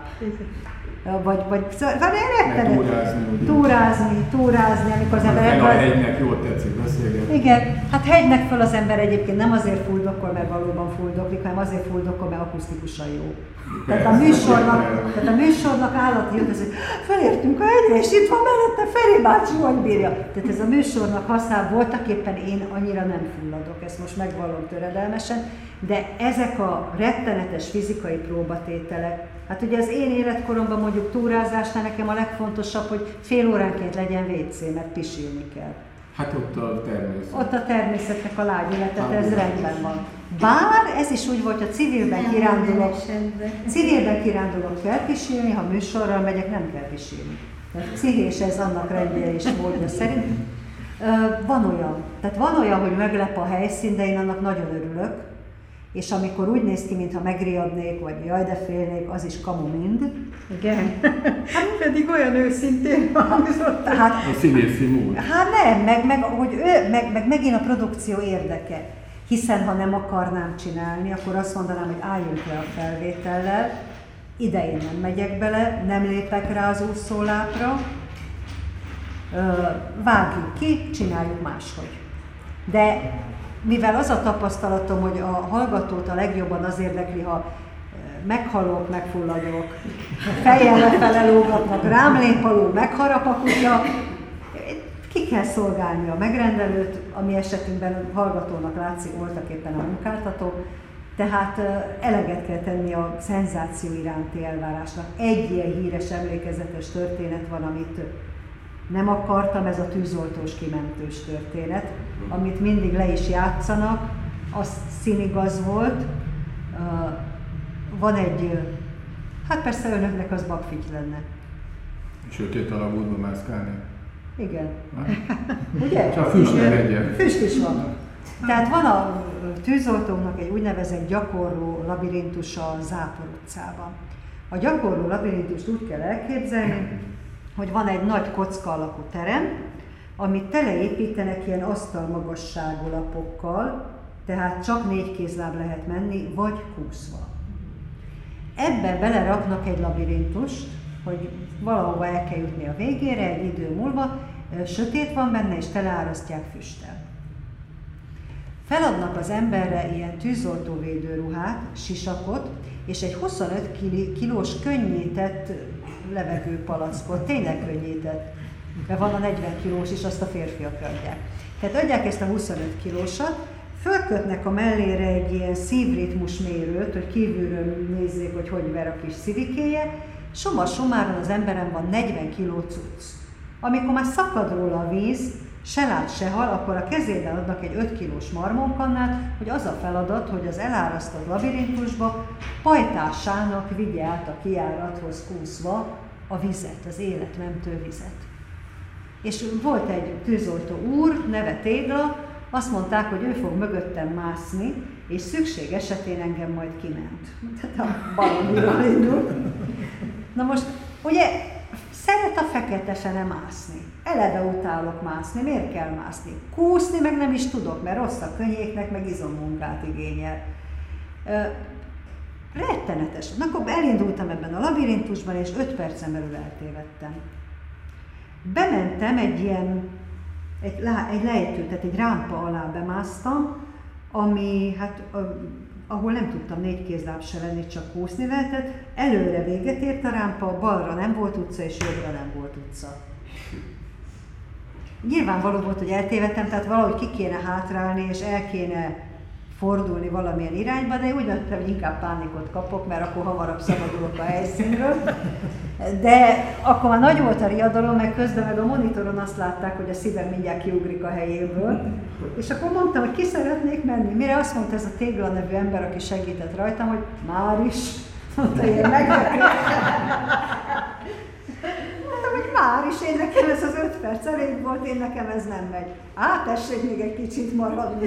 Vagy, vagy szóval rettenet. Túrázni, túrázni, túrázni, amikor az ember... A hegynek jól tetszik beszélgetni. Igen, hát hegynek föl az ember egyébként nem azért fuldokkol, mert valóban fuldoklik, hanem azért fuldokkol, mert akusztikusan jó. Tehát a műsornak, tehát a műsornak állati jött, hogy felértünk a hegyre, és itt van mellette Feri bácsi, hogy bírja. Tehát ez a műsornak használ, voltak éppen én annyira nem fulladok, ezt most megvallom töredelmesen, de ezek a rettenetes fizikai próbatételek, hát ugye az én életkoromban mondjuk túrázásnál nekem a legfontosabb, hogy fél óránként legyen vé cé, mert pisilni kell. Hát ott a természet. Ott a természetnek a lágyélete, ez rendben van. Bár ez is úgy volt, hogy civilben kirándulok, civilben kirándulok kell pisilni, ha műsorral megyek, nem kell pisilni. Tehát civil ez annak rendje és módja szerint. Van olyan, tehát van olyan, hogy meglep a helyszín, de én annak nagyon örülök. És amikor úgy néz ki, mintha megriadnék, vagy jaj, de félnék, az is kamu mind. Igen. Hát pedig olyan őszintén hangzott. Hát, a színészi mód. Hát nem, meg, meg, hogy ő, meg, meg megint a produkció érdeke. Hiszen ha nem akarnám csinálni, akkor azt mondanám, hogy álljunk le a felvétellel, ide én nem megyek bele, nem lépek rá az úszólápra, vágjuk ki, csináljuk máshogy. De mivel az a tapasztalatom, hogy a hallgatót a legjobban az érdekli, ha meghalok, megfulladok, fejjel lefele lógatnak, rám lép alul, megharap a kutya. Ki kell szolgálni a megrendelőt, ami esetünkben hallgatónak látszik, voltak éppen a munkáltató, tehát eleget kell tenni a szenzáció iránti elvárásnak. Egy ilyen híres, emlékezetes történet van, amit nem akartam, ez a tűzoltós kimentős történet, amit mindig le is játszanak, az színigaz volt. Van egy, hát persze önöknek az bakfigy lenne. Sötét alagútba mászkálni? Igen. Ugye? Csak füst ne legyen. Füst is van. Tehát van a tűzoltóknak egy úgynevezett gyakorló labirintusa a Zápor utcában. A gyakorló labirintust úgy kell elképzelni, hogy van egy nagy kocka alakú terem, amit teleépítenek ilyen asztalmagasságú lapokkal, tehát csak négy kézláb lehet menni, vagy kúszva. Ebben beleraknak egy labirintust, hogy valahova el kell jutni a végére, egy idő múlva, sötét van benne, és teleárasztják füsttel. Feladnak az emberre ilyen tűzoltóvédőruhát, sisakot, és egy huszonöt kilós könnyített levegőpalackot, tényleg könnyített, de van a negyven kilós is, azt a férfiakra adják. Tehát adják ezt a huszonöt kilósat, fölkötnek a mellére egy ilyen szívritmus mérőt, hogy kívülről nézzék, hogy hogy ver a kis szívikéje, summa summarum az emberen van negyven kiló cucc. Amikor már szakad róla a víz, se lát, se hal, akkor a kezében adnak egy öt kilós marmonkannát, hogy az a feladat, hogy az elárasztott labirintusba pajtásának vigye át a kijárathoz kúszva a vizet, az életmentő vizet. És volt egy tűzoltó úr, neve Tégla, azt mondták, hogy ő fog mögöttem mászni, és szükség esetén engem majd kiment. Tehát a balondiról indult. Na most, ugye, szeret a fekete se nem mászni. Eleve utálok mászni, miért kell mászni? Kúszni meg nem is tudok, mert rossz a könnyéknek, meg izommunkát igényel. Rettenetes. Na, akkor elindultam ebben a labirintusban, és öt percen belül eltévedtem. Bementem egy ilyen, egy, egy lejtő, tehát egy rámpa alá bemásztam, ami, hát, ahol nem tudtam négy kézláb se lenni, csak kúszni lehetett. Előre véget ért a rámpa, balra nem volt utca, és jobbra nem volt utca. Nyilvánvaló volt, hogy eltévedtem, tehát valahogy ki kéne hátrálni, és el kéne fordulni valamilyen irányba, de úgy vettem, hogy inkább pánikot kapok, mert akkor hamarabb szabadulok a helyszínről. De akkor már nagy volt a riadalom, meg közben meg a monitoron azt látták, hogy a szívem mindjárt kiugrik a helyéből. És akkor mondtam, hogy ki szeretnék menni. Mire azt mondta ez a Tégla nevű ember, aki segített rajtam, hogy már is. Mondta, én megvettem. Mondtam, hogy már is, én nekem ez az öt perc elég volt, én nekem ez nem megy. Á, tessék még egy kicsit maradni.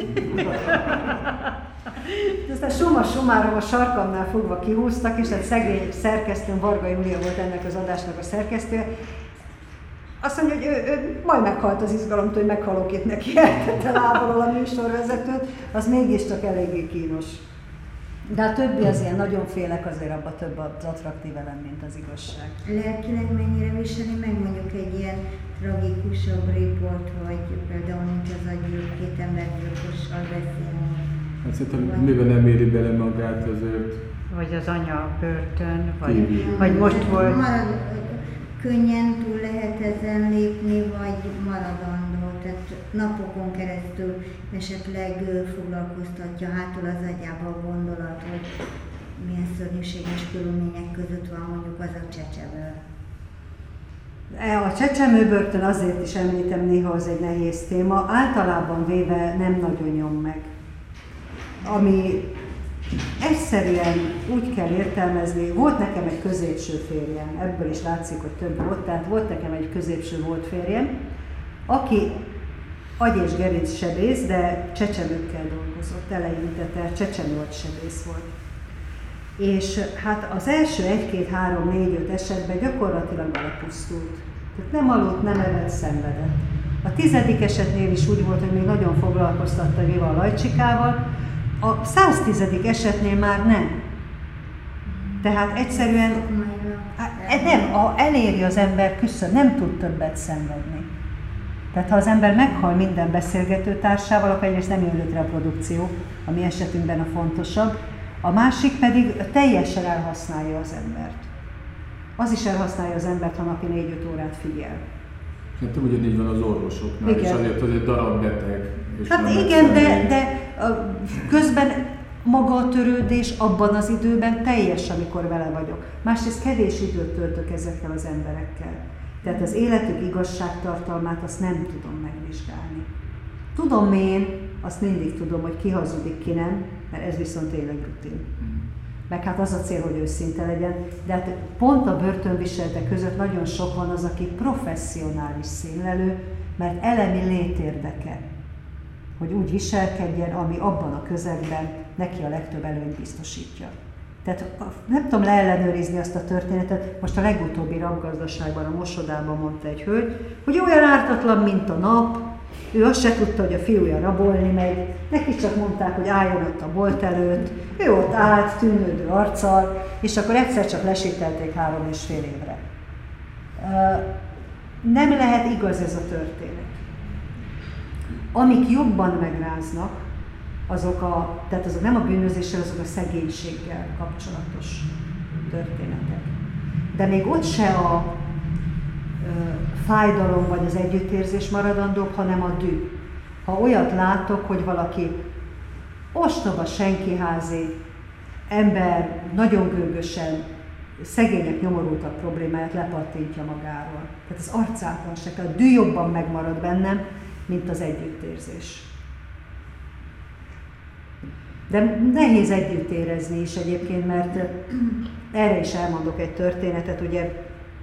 De aztán summa summarum a sarkamnál fogva kihúztak, és egy szegény szerkesztőm, Varga Júlia volt ennek az adásnak a szerkesztője. Azt mondja, hogy ő, ő majd meghalt az izgalomtól, hogy meghalok itt neki, eltette lábalól a műsorvezetőt, az mégiscsak eléggé kínos. De a többi az ilyen, nagyon félek, azért abban több az attraktív elem, mint az igazság. Lelkileg mennyire viseli meg mondjuk egy ilyen tragikusabb riport, vagy például mint az agygyilkos, két embergyilkossal beszélünk. Hát szerintem mivel nem éri bele magát azért. Vagy az anya börtön, vagy, vagy most volt. Marad, könnyen túl lehet ezen lépni, vagy maradandó. Tehát napokon keresztül esetleg foglalkoztatja hátul az agyába a gondolat, hogy milyen szörnyűséges körülmények között van mondjuk az a csecsemő. A csecsemőbörtön azért is említem, néha az egy nehéz téma, általában véve nem nagyon nyom meg. Ami egyszerűen úgy kell értelmezni, volt nekem egy középső férjem, ebből is látszik, hogy több volt, tehát volt nekem egy középső volt férjem, aki agy- és gerincsebész, de csecsemőkkel dolgozott, eleinte, tehát csecsemőagysebész volt. És hát az első egy, két, három, négy, öt esetben gyakorlatilag belepusztult. Tehát nem aludt, nem evett, szenvedett. A tizedik esetnél is úgy volt, hogy még nagyon foglalkoztatta Viva a Lajcsikával, a száztizedik esetnél már nem. Tehát egyszerűen nem, a, eléri az ember küszöb, nem tud többet szenvedni. Tehát ha az ember meghal minden beszélgető társával, akkor egyrészt nem jön létre a produkció, ami esetünkben a fontosabb, A másik pedig teljesen elhasználja az embert. Az is elhasználja az embert, ha napi négy-öt órát figyel. Hát ugyanígy van az orvosoknál, igen. És azért az egy darab beteg. És hát igen, de, de közben maga a törődés abban az időben teljes, amikor vele vagyok. Másrészt kevés időt töltök ezekkel az emberekkel. Tehát az életük igazságtartalmát azt nem tudom megvizsgálni. Tudom én, azt mindig tudom, hogy ki hazudik, ki nem, mert ez viszont tényleg rutin. Meg hát az a cél, hogy őszinte legyen, de hát pont a börtönviseltek között nagyon sok van az, aki professzionális színlelő, mert elemi létérdeke, hogy úgy viselkedjen, ami abban a közegben neki a legtöbb előnyt biztosítja. Tehát nem tudom leellenőrizni azt a történetet, most a legutóbbi rabgazdaságban, a Mosodában mondta egy hölgy, hogy olyan ártatlan, mint a nap, ő azt se tudta, hogy a fiúja rabolni megy, neki csak mondták, hogy álljon ott a bolt előtt, ő ott állt, tűnődő arccal, és akkor egyszer csak lesételték három és fél évre. Nem lehet igaz ez a történet. Amik jobban megráznak, azok, a, tehát azok nem a bűnözéssel, azok a szegénységgel kapcsolatos történetek. De még ott se a ö, fájdalom vagy az együttérzés maradandóbb, hanem a düh. Ha olyat látok, hogy valaki ostoba, senkiházi ember nagyon gőgösen szegények, nyomorultak problémáját lepattintja magáról. Tehát az arcátlanság, a düh jobban megmarad bennem, mint az együttérzés. De nehéz együtt érezni is egyébként, mert erre is elmondok egy történetet, ugye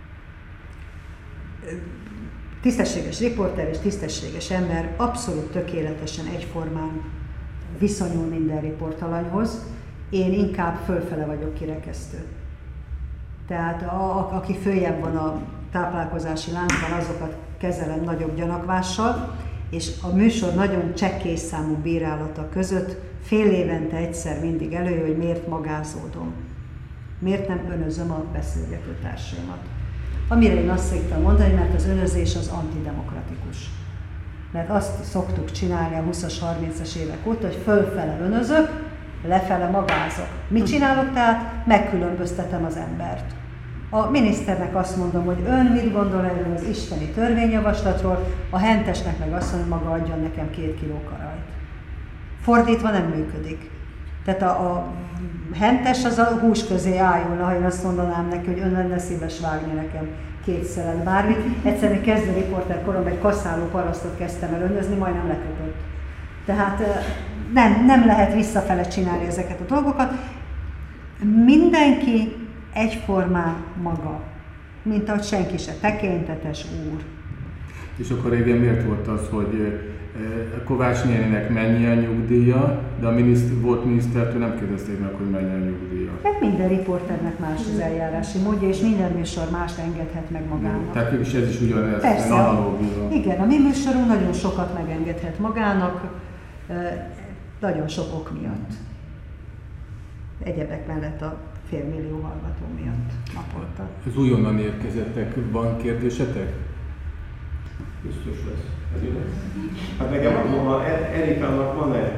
tisztességes riporter és tisztességes ember abszolút tökéletesen egyformán viszonyul minden riportalanyhoz, én inkább fölfele vagyok kirekesztő. Tehát a, a, aki följebb van a táplálkozási láncban, azokat kezelem nagyobb gyanakvással, és a műsor nagyon csekély számú bírálata között fél évente egyszer mindig előjön, hogy miért magázódom. Miért nem önözöm a beszélgető társaimat. Amire én azt szoktam mondani, mert az önözés az antidemokratikus. Mert azt szoktuk csinálni a húszas, harmincas évek óta, hogy fölfele önözök, lefele magázok. Mit csinálok tehát? Megkülönböztetem az embert. A miniszternek azt mondom, hogy ön mit gondol erről az isteni törvényjavaslatról, a hentesnek meg azt mondom, hogy maga adjon nekem két kiló karajt. Fordítva nem működik. Tehát a, a hentes az a hús közé álljon, ha én azt mondanám neki, hogy ön lenne szíves vágni nekem két szelet bármit. Egyszer még kezdő riporter koromban egy kaszáló parasztot kezdtem el önözni, majdnem lekötött. Tehát nem, nem lehet visszafele csinálni ezeket a dolgokat. Mindenki egyformán maga, mint ahogy senki se tekintetes úr. És akkor régen miért volt az, hogy Kovács néninek mennyi a nyugdíja, de a miniszter, volt minisztertől nem kérdezték meg, hogy mennyi a nyugdíja? Hát minden riporternek más az eljárási módja, és minden műsor mást engedhet meg magának. Tehát is ez is ugyanez, persze, analógia. Igen, a mi műsorunk nagyon sokat megengedhet magának, nagyon sok ok miatt. Egyebek mellett a félmillió hallgató miatt naponta. Az újonnan érkezettek, van kérdésetek? Biztos lesz. Hát nekem a Erikának van-e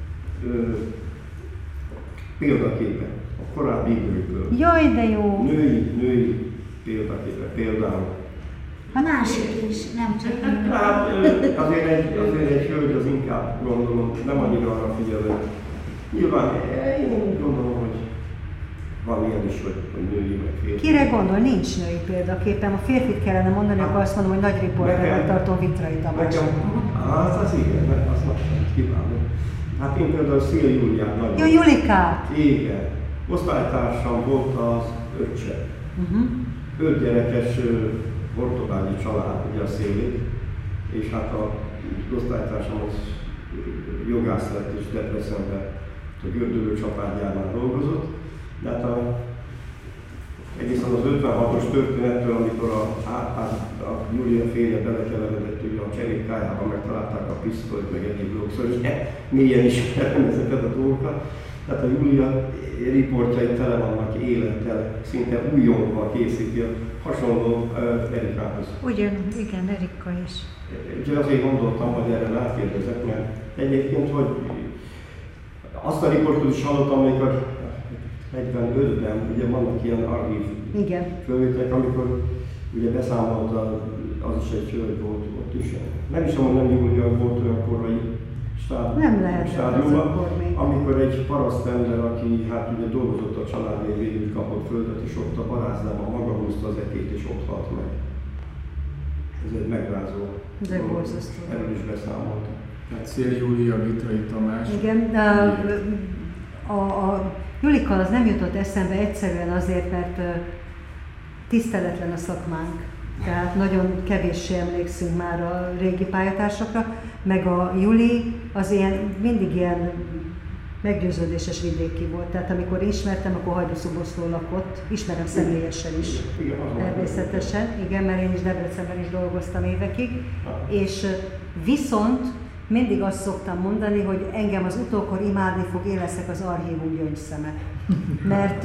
példaképe a korábbi időkből? Jaj, de jó! Női, női példaképe, például. A másik is, nem csak nő. Hát azért egy, azért egy hölgy az inkább gondolom, nem annyira arra figyelő. Nyilván én úgy gondolom, hogy van ilyen is, hogy, hogy női meg férfi. Kire gondol? Nincs női példaképem. A férfit kellene mondani, akkor azt mondom, hogy nagy riporternek tartom Vitrai Tamás. Hát az igen, mert azt mondtam, kívánom. Hát én például Szél Júliát nagyon... Jó, Julikát! Igen. Osztálytársam volt az öccse. Uh-huh. Öt gyerekes portugályi család, ugye a Szélék, és hát az osztálytársam az jogász lett és Debrecenben a Gördülő csapádjánál dolgozott. De hát a, egészen az ötvenhatos történettől, amikor a, a, a, a Júlia férje belekeveredett ugye a cserékkájába, megtalálták a pisztolyt, meg egyéb dolgok, szóval mélyen ismerem ezeket a dolgokat. Tehát a Júlia riportjai tele vannak élettel, szinte újonnan készíti, hasonló uh, Erikához. Ugyan, igen, Erika is. Úgyhogy azért gondoltam, hogy erre rákérdezek, mert egyébként, hogy azt a riportot is hallottam, amikor negyvenötben ugye vannak ilyen archív fölvételek, amikor ugye beszámolt az is egy hölgy volt ott is. Nem is mondom, nem Júlia volt olyan korai stádiumban, amikor egy parasztember, aki hát ugye dolgozott a családjai végül kapott földet, és ott a barázdában maga húzta az ekét, és ott halt meg. Ez egy megrázó. Ez egy borzasztó. Erről is beszámolt. Tehát Szél Júlia, Vitrai Tamás. Igen, de a, a Julikkal az nem jutott eszembe egyszerűen azért, mert tiszteletlen a szakmánk. Tehát nagyon kevéssé emlékszünk már a régi pályatársakra, meg a Juli az ilyen, mindig ilyen meggyőződéses vidéki volt. Tehát amikor ismertem, akkor Hajdúszoboszló lakott, ismerem személyesen is, természetesen, igen, mert én is Debrecenben is dolgoztam évekig, és viszont mindig azt szoktam mondani, hogy engem az utókor imádni fog, én leszek az archívum gyöngyszeme. Mert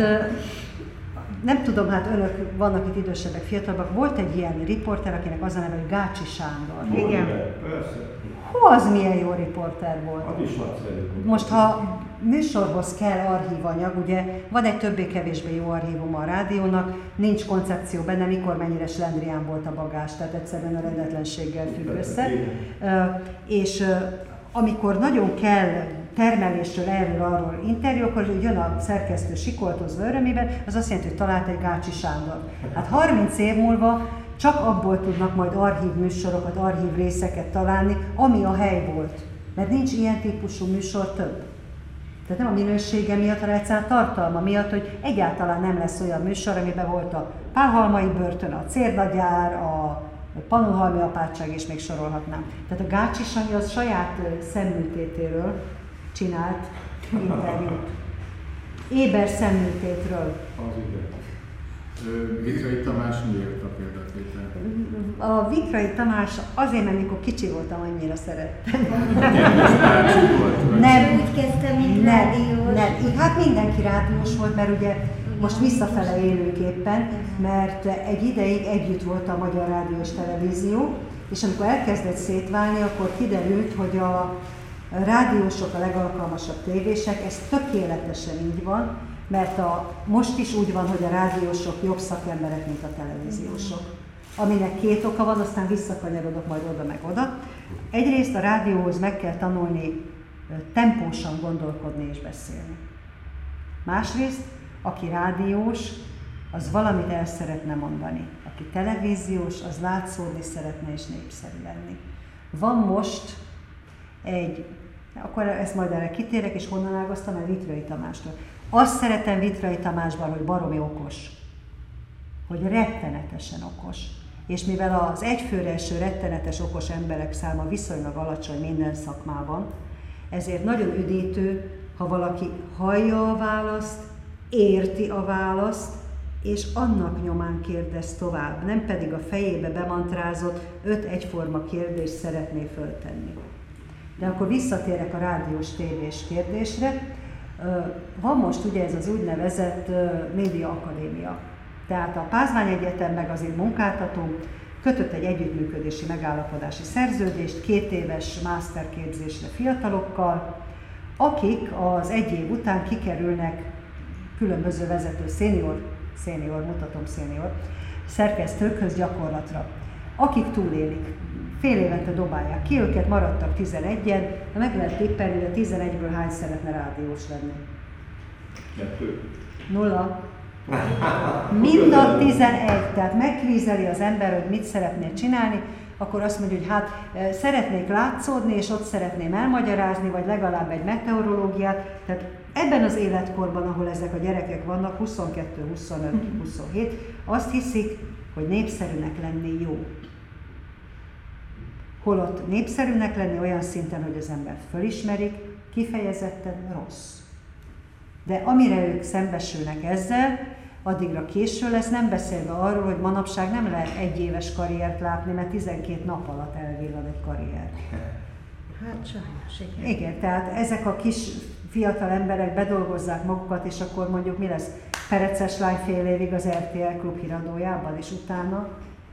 nem tudom, hát önök vannak itt idősebbek, fiatalabbak, volt egy ilyen riporter, akinek az a neve, hogy Gácsi Sándor. Igen. Persze. Hú, az milyen jó riporter volt. Az is nagyszerű. Most, ha műsorhoz kell archívanyag, ugye van egy többé-kevésbé jó archívum a rádiónak, nincs koncepció benne, mikor mennyire slendrián volt a bagás, tehát egyszerűen a rendetlenséggel függ össze. És amikor nagyon kell termelésről, erről, arról interjú, akkor jön a szerkesztő sikoltozva örömében, az azt jelenti, hogy talált egy Gácsi Sándor. Hát harminc év múlva csak abból tudnak majd archív műsorokat, archív részeket találni, ami a hely volt. Mert nincs ilyen típusú műsor több. Tehát nem a minősége miatt, hanem egyszerűen tartalma miatt, hogy egyáltalán nem lesz olyan műsor, amiben volt a Pálhalmai börtön, a Cérnagyár, a Pannonhalmi apátság, és még sorolhatnám. Tehát a Gácsi Sanyi az saját szemműtétéről csinált interjút. Éber szemműtétről. Az igen. Vitrai Tamás miért a példatétel? A Vitrai Tamás azért, mert mikor kicsi voltam, annyira szerettem. Nem, úgy kezdtem, mint nem, rádiós. Nem, hát mindenki rádiós volt, mert ugye most visszafele élünk éppen, mert egy ideig együtt volt a Magyar Rádió és Televízió, és amikor elkezdett szétválni, akkor kiderült, hogy a rádiósok a legalkalmasabb tévések, ez tökéletesen így van, mert a, most is úgy van, hogy a rádiósok jobb szakemberek, mint a televíziósok. Aminek két oka van, aztán visszakanyarodok majd oda meg oda. Egyrészt a rádióhoz meg kell tanulni tempósan gondolkodni és beszélni. Másrészt, aki rádiós, az valamit el szeretne mondani. Aki televíziós, az látszódni szeretne és népszerű lenni. Van most egy, akkor ezt majd erre kitérek, és honnan ágaztam el? Vitrai Tamástól. Azt szeretem Vitrai Tamásban, hogy baromi okos. Hogy rettenetesen okos. És mivel az egyfőre eső rettenetes okos emberek száma viszonylag alacsony minden szakmában, ezért nagyon üdítő, ha valaki hallja a választ, érti a választ, és annak nyomán kérdez tovább, nem pedig a fejébe bemantrázott öt egyforma kérdést szeretné föltenni. De akkor visszatérek a rádiós tévés kérdésre. Van most ugye ez az úgynevezett média akadémia. Tehát a Pázmány Egyetem meg az én munkáltatóm kötött egy együttműködési megállapodási szerződést két éves masterképzésre fiatalokkal, akik az egy év után kikerülnek különböző vezető szénior, szénior, mutatom szénior, szerkesztőkhöz gyakorlatra, akik túlélik. Fél évente dobálják ki őket, maradtak tizenegyen, de meg lehet tippelni, hogy a tizenegyből hány szeretne rádiós lenni? Kettő. Nulla. Mind a tizenegy, tehát megkvízeli az ember, hogy mit szeretnél csinálni, akkor azt mondja, hogy hát szeretnék látszódni, és ott szeretném elmagyarázni, vagy legalább egy meteorológiát. Tehát ebben az életkorban, ahol ezek a gyerekek vannak, huszonkettő, huszonöt, huszonhét, azt hiszik, hogy népszerűnek lenni jó. Holott népszerűnek lenni olyan szinten, hogy az embert fölismerik, kifejezetten rossz. De amire ők szembesülnek ezzel, addigra késő lesz, nem beszélve arról, hogy manapság nem lehet egy éves karriert látni, mert tizenkét nap alatt elvillan egy karrier. Hát sajnos, igen. Igen, tehát ezek a kis fiatal emberek bedolgozzák magukat, és akkor mondjuk mi lesz? Pereces lány fél évig az er té el klub híradójában, és utána?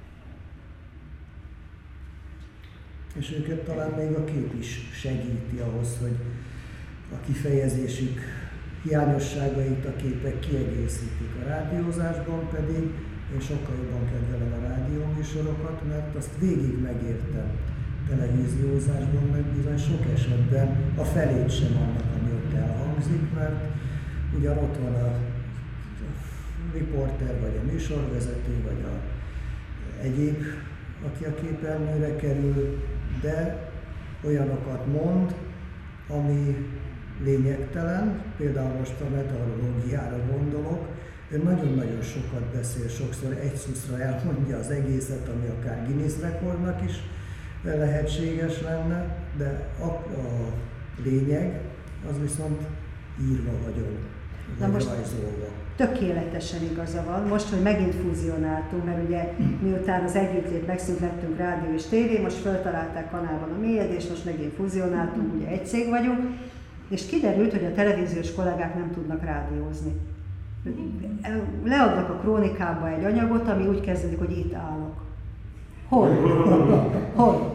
És őket talán még a kép is segíti ahhoz, hogy a kifejezésük hiányosságait a képek kiegészítik. A rádiózásban pedig én sokkal jobban kedvelem a rádióműsorokat, mert azt végig megértem. Televíziózásban meg bizony sok esetben a felét sem annak, ami ott elhangzik, mert ugyan ott van a riporter, vagy a műsorvezető, vagy a egyéb, aki a képernyőre kerül, de olyanokat mond, ami lényegtelen, például most a meteorológiára gondolok, ő nagyon-nagyon sokat beszél, sokszor egy szuszra elmondja az egészet, ami akár Guinness rekordnak is lehetséges lenne, de a, a lényeg az viszont írva vagyok, vagy most rajzolva. Tökéletesen igaza van. Most, hogy megint fúzionáltunk, mert ugye miután az együttlét megszűnt, lettünk rádió és tévé, most feltalálták kanálban a mélyedést, most megint fúzionáltunk, ugye egy cég vagyunk, és kiderült, hogy a televíziós kollégák nem tudnak rádiózni. Leadnak a krónikába egy anyagot, ami úgy kezdődik, hogy itt állok. Hol? Hol?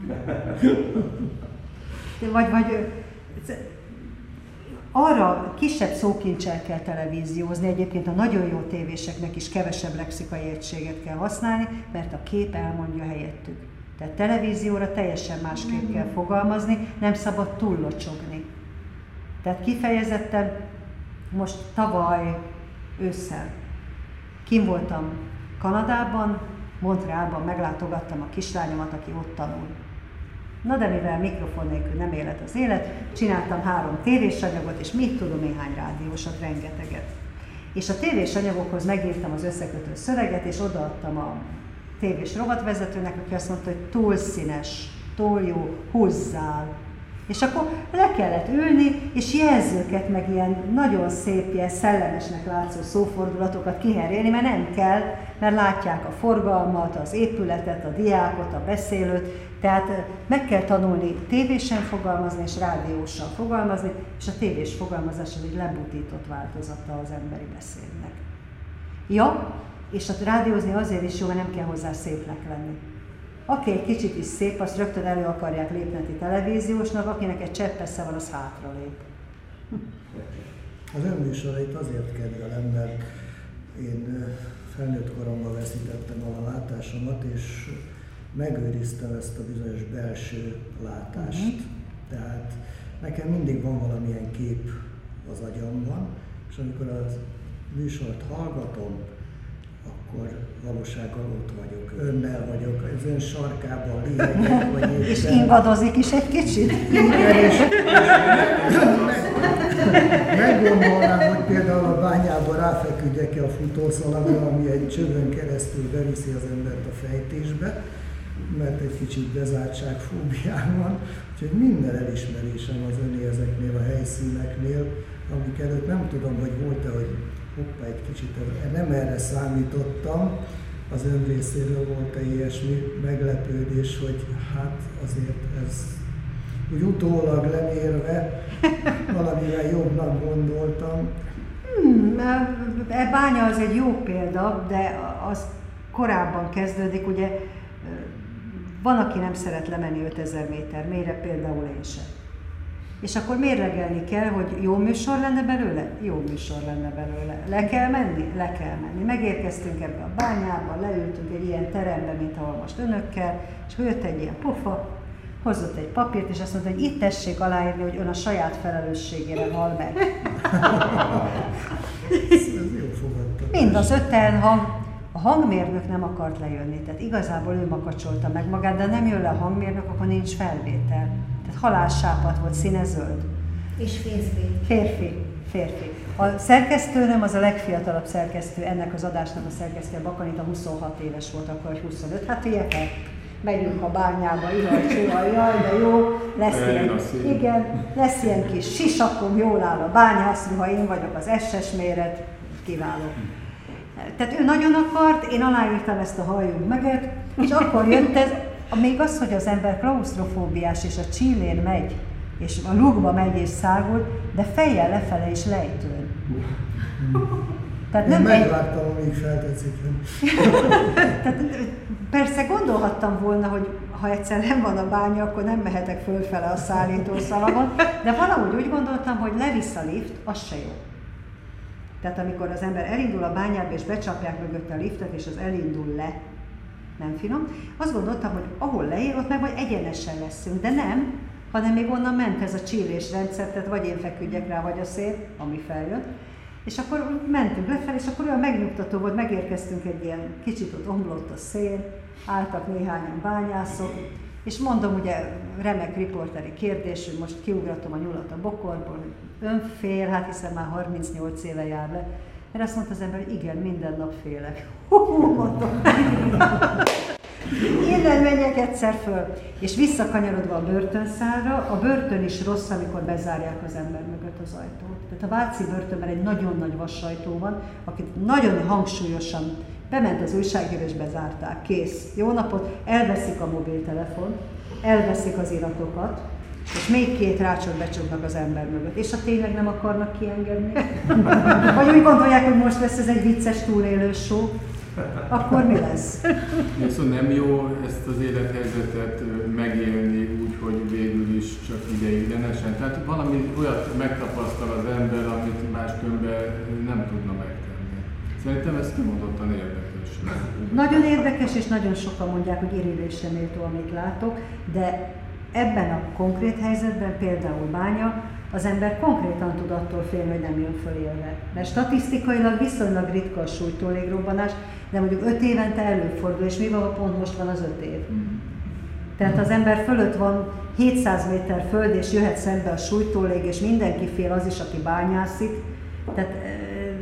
Vagy, vagy arra kisebb szókincsel kell televíziózni, egyébként a nagyon jó tévéseknek is kevesebb lexikai egységet kell használni, mert a kép elmondja helyettük. Tehát televízióra teljesen másképp kell fogalmazni, nem szabad túllocsogni. Tehát kifejezetten most tavaly ősszel kint voltam Kanadában, Montrealban, meglátogattam a kislányomat, aki ott tanul. Na de mivel mikrofon nélkül nem élet az élet, csináltam három tévés anyagot, és mit tudom, néhány rádiósat, rengeteget. És a tévés anyagokhoz megírtam az összekötő szöveget, és odaadtam a tévés rovatvezetőnek, aki azt mondta, hogy túl színes, túl jó, húzzál. És akkor le kellett ülni, és jelzőket, meg ilyen nagyon szép, ilyen szellemesnek látszó szófordulatokat kiherélni, mert nem kell, mert látják a forgalmat, az épületet, a diákot, a beszélőt, tehát meg kell tanulni tévésen fogalmazni és rádiósan fogalmazni, és a tévés fogalmazás az egy lebutított változata az emberi beszédnek. Ja, és a rádiózni azért is jó, mert nem kell hozzá szépnek lenni. Aki egy kicsit is szép, azt rögtön elő akarják lépneti televíziósnak, akinek egy csepp esze van, az hátralép. Az önműsorait azért kedvelem, mert én felnőtt koromban veszítettem el a látásomat, és megőriztem ezt a bizonyos belső látást. Mm-hmm. Tehát nekem mindig van valamilyen kép az agyamban, és amikor a műsort hallgatom, akkor valósággal ott vagyok, önnel vagyok, az ön sarkában lihegek, vagy éppen... És ingadozik is egy kicsit? Igen, és, és meggondolnám, hogy például a bányában ráfeküdjek-e a futószalagra, ami egy csövön keresztül beviszi az embert a fejtésbe, mert egy kicsit bezártságfóbiám van, úgyhogy minden elismerésem az öné ezeknél a helyszíneknél, amik előtt nem tudom, hogy volt-e, hogy hoppá, egy kicsit nem erre számítottam, az ön részéről volt-e ilyesmi meglepődés, hogy hát azért ez úgy utólag lemérve valamivel jobbnak gondoltam. Hmm, e bánya az egy jó példa, de az korábban kezdődik, ugye van, aki nem szeret lemenni ötezer méter mélyre, például én sem. És akkor mérlegelni kell, hogy jó műsor lenne belőle? Jó műsor lenne belőle. Le kell menni? Le kell menni. Megérkeztünk ebbe a bányába, leültünk egy ilyen terembe, mint ahol most önökkel, és jött egy ilyen pofa, hozott egy papírt, és azt mondta, hogy itt tessék aláírni, hogy ön a saját felelősségére hal meg. Ez jó fogadta. Mind az öten hang, a hangmérnök nem akart lejönni, tehát igazából ő makacsolta meg magát, de nem jön le a hangmérnök, akkor nincs felvétel. Tehát halálsápat volt, színe zöld. És férfi. Férfi, férfi. A szerkesztőnöm az a legfiatalabb szerkesztő, ennek az adásnak a szerkesztője, Bakanita, huszonhat éves volt, akkor hogy huszonöt. Hát ilyenek, megyünk a bányába, ihaj, csuhaj, jaj, de jó, lesz ilyen, igen, lesz ilyen kis sisakom, jól áll a bányászruha, én vagyok az es es méret, kiváló. Tehát ő nagyon akart, én aláírtam ezt a halljunk meget, és akkor jött ez, még az, hogy az ember klausztrofóbiás és a csillén megy, és a lukba megy és szágul, de fejjel lefele is lejtőn. Tehát nem én megvártam, egy... amíg feltetszik. Tehát Persze gondolhattam volna, hogy ha egyszer nem van a bánya, akkor nem mehetek fölfele a szállítószalagon, de valahogy úgy gondoltam, hogy levisz a lift, az se jó. Tehát amikor az ember elindul a bányába és becsapják mögötte a liftet, és az elindul le, nem finom, azt gondoltam, hogy ahol leér, ott meg majd egyenesen leszünk, de nem, hanem még onnan ment ez a csillésrendszer, tehát vagy én feküdjek rá, vagy a szél, ami feljön. És akkor mentünk lefelé, és akkor olyan megnyugtató volt, megérkeztünk egy ilyen kicsit ott omlott a szél, álltak néhányan bányászok, és mondom, ugye remek riporteri kérdés, hogy most kiugratom a nyulat a bokorból, hogy ön fél, hát hiszen már harmincnyolc éve jár le. Erre azt mondta az ember, hogy igen, minden nap félek. Hú, mondom. Innen menjek egyszer föl. És visszakanyarodva a börtönszálra, a börtön is rossz, amikor bezárják az ember mögött az ajtót. Tehát a Váci börtönben egy nagyon nagy vassajtó van, akit nagyon hangsúlyosan bement az újságíró és bezárták. Kész. Jó napot, elveszik a mobiltelefon, elveszik az iratokat, és még két rácsot becsuknak az ember mögött. És ha tényleg nem akarnak kiengedni, vagy úgy gondolják, hogy most lesz ez egy vicces túlélő show, akkor mi lesz? Szóval nem jó ezt az élethelyzetet megélni úgy, hogy végül is csak ideiglenesen. Tehát valami olyat megtapasztal az ember, amit máskülönben nem tudna megtenni. Szerintem ez kimondottan érdekes. Nagyon érdekes, és nagyon sokan mondják, hogy irigylésre méltó, amit látok, de ebben a konkrét helyzetben, például bánya, az ember konkrétan tud attól félni, hogy nem jön föl élve. Mert statisztikailag viszonylag ritka a súlytól légrobbanás, de mondjuk öt évente előfordul, és mi van, pont most van az öt év. Tehát az ember fölött van hétszáz méter föld, és jöhet szembe a súlytólég, és mindenki fél, az is, aki bányászik. Tehát eh,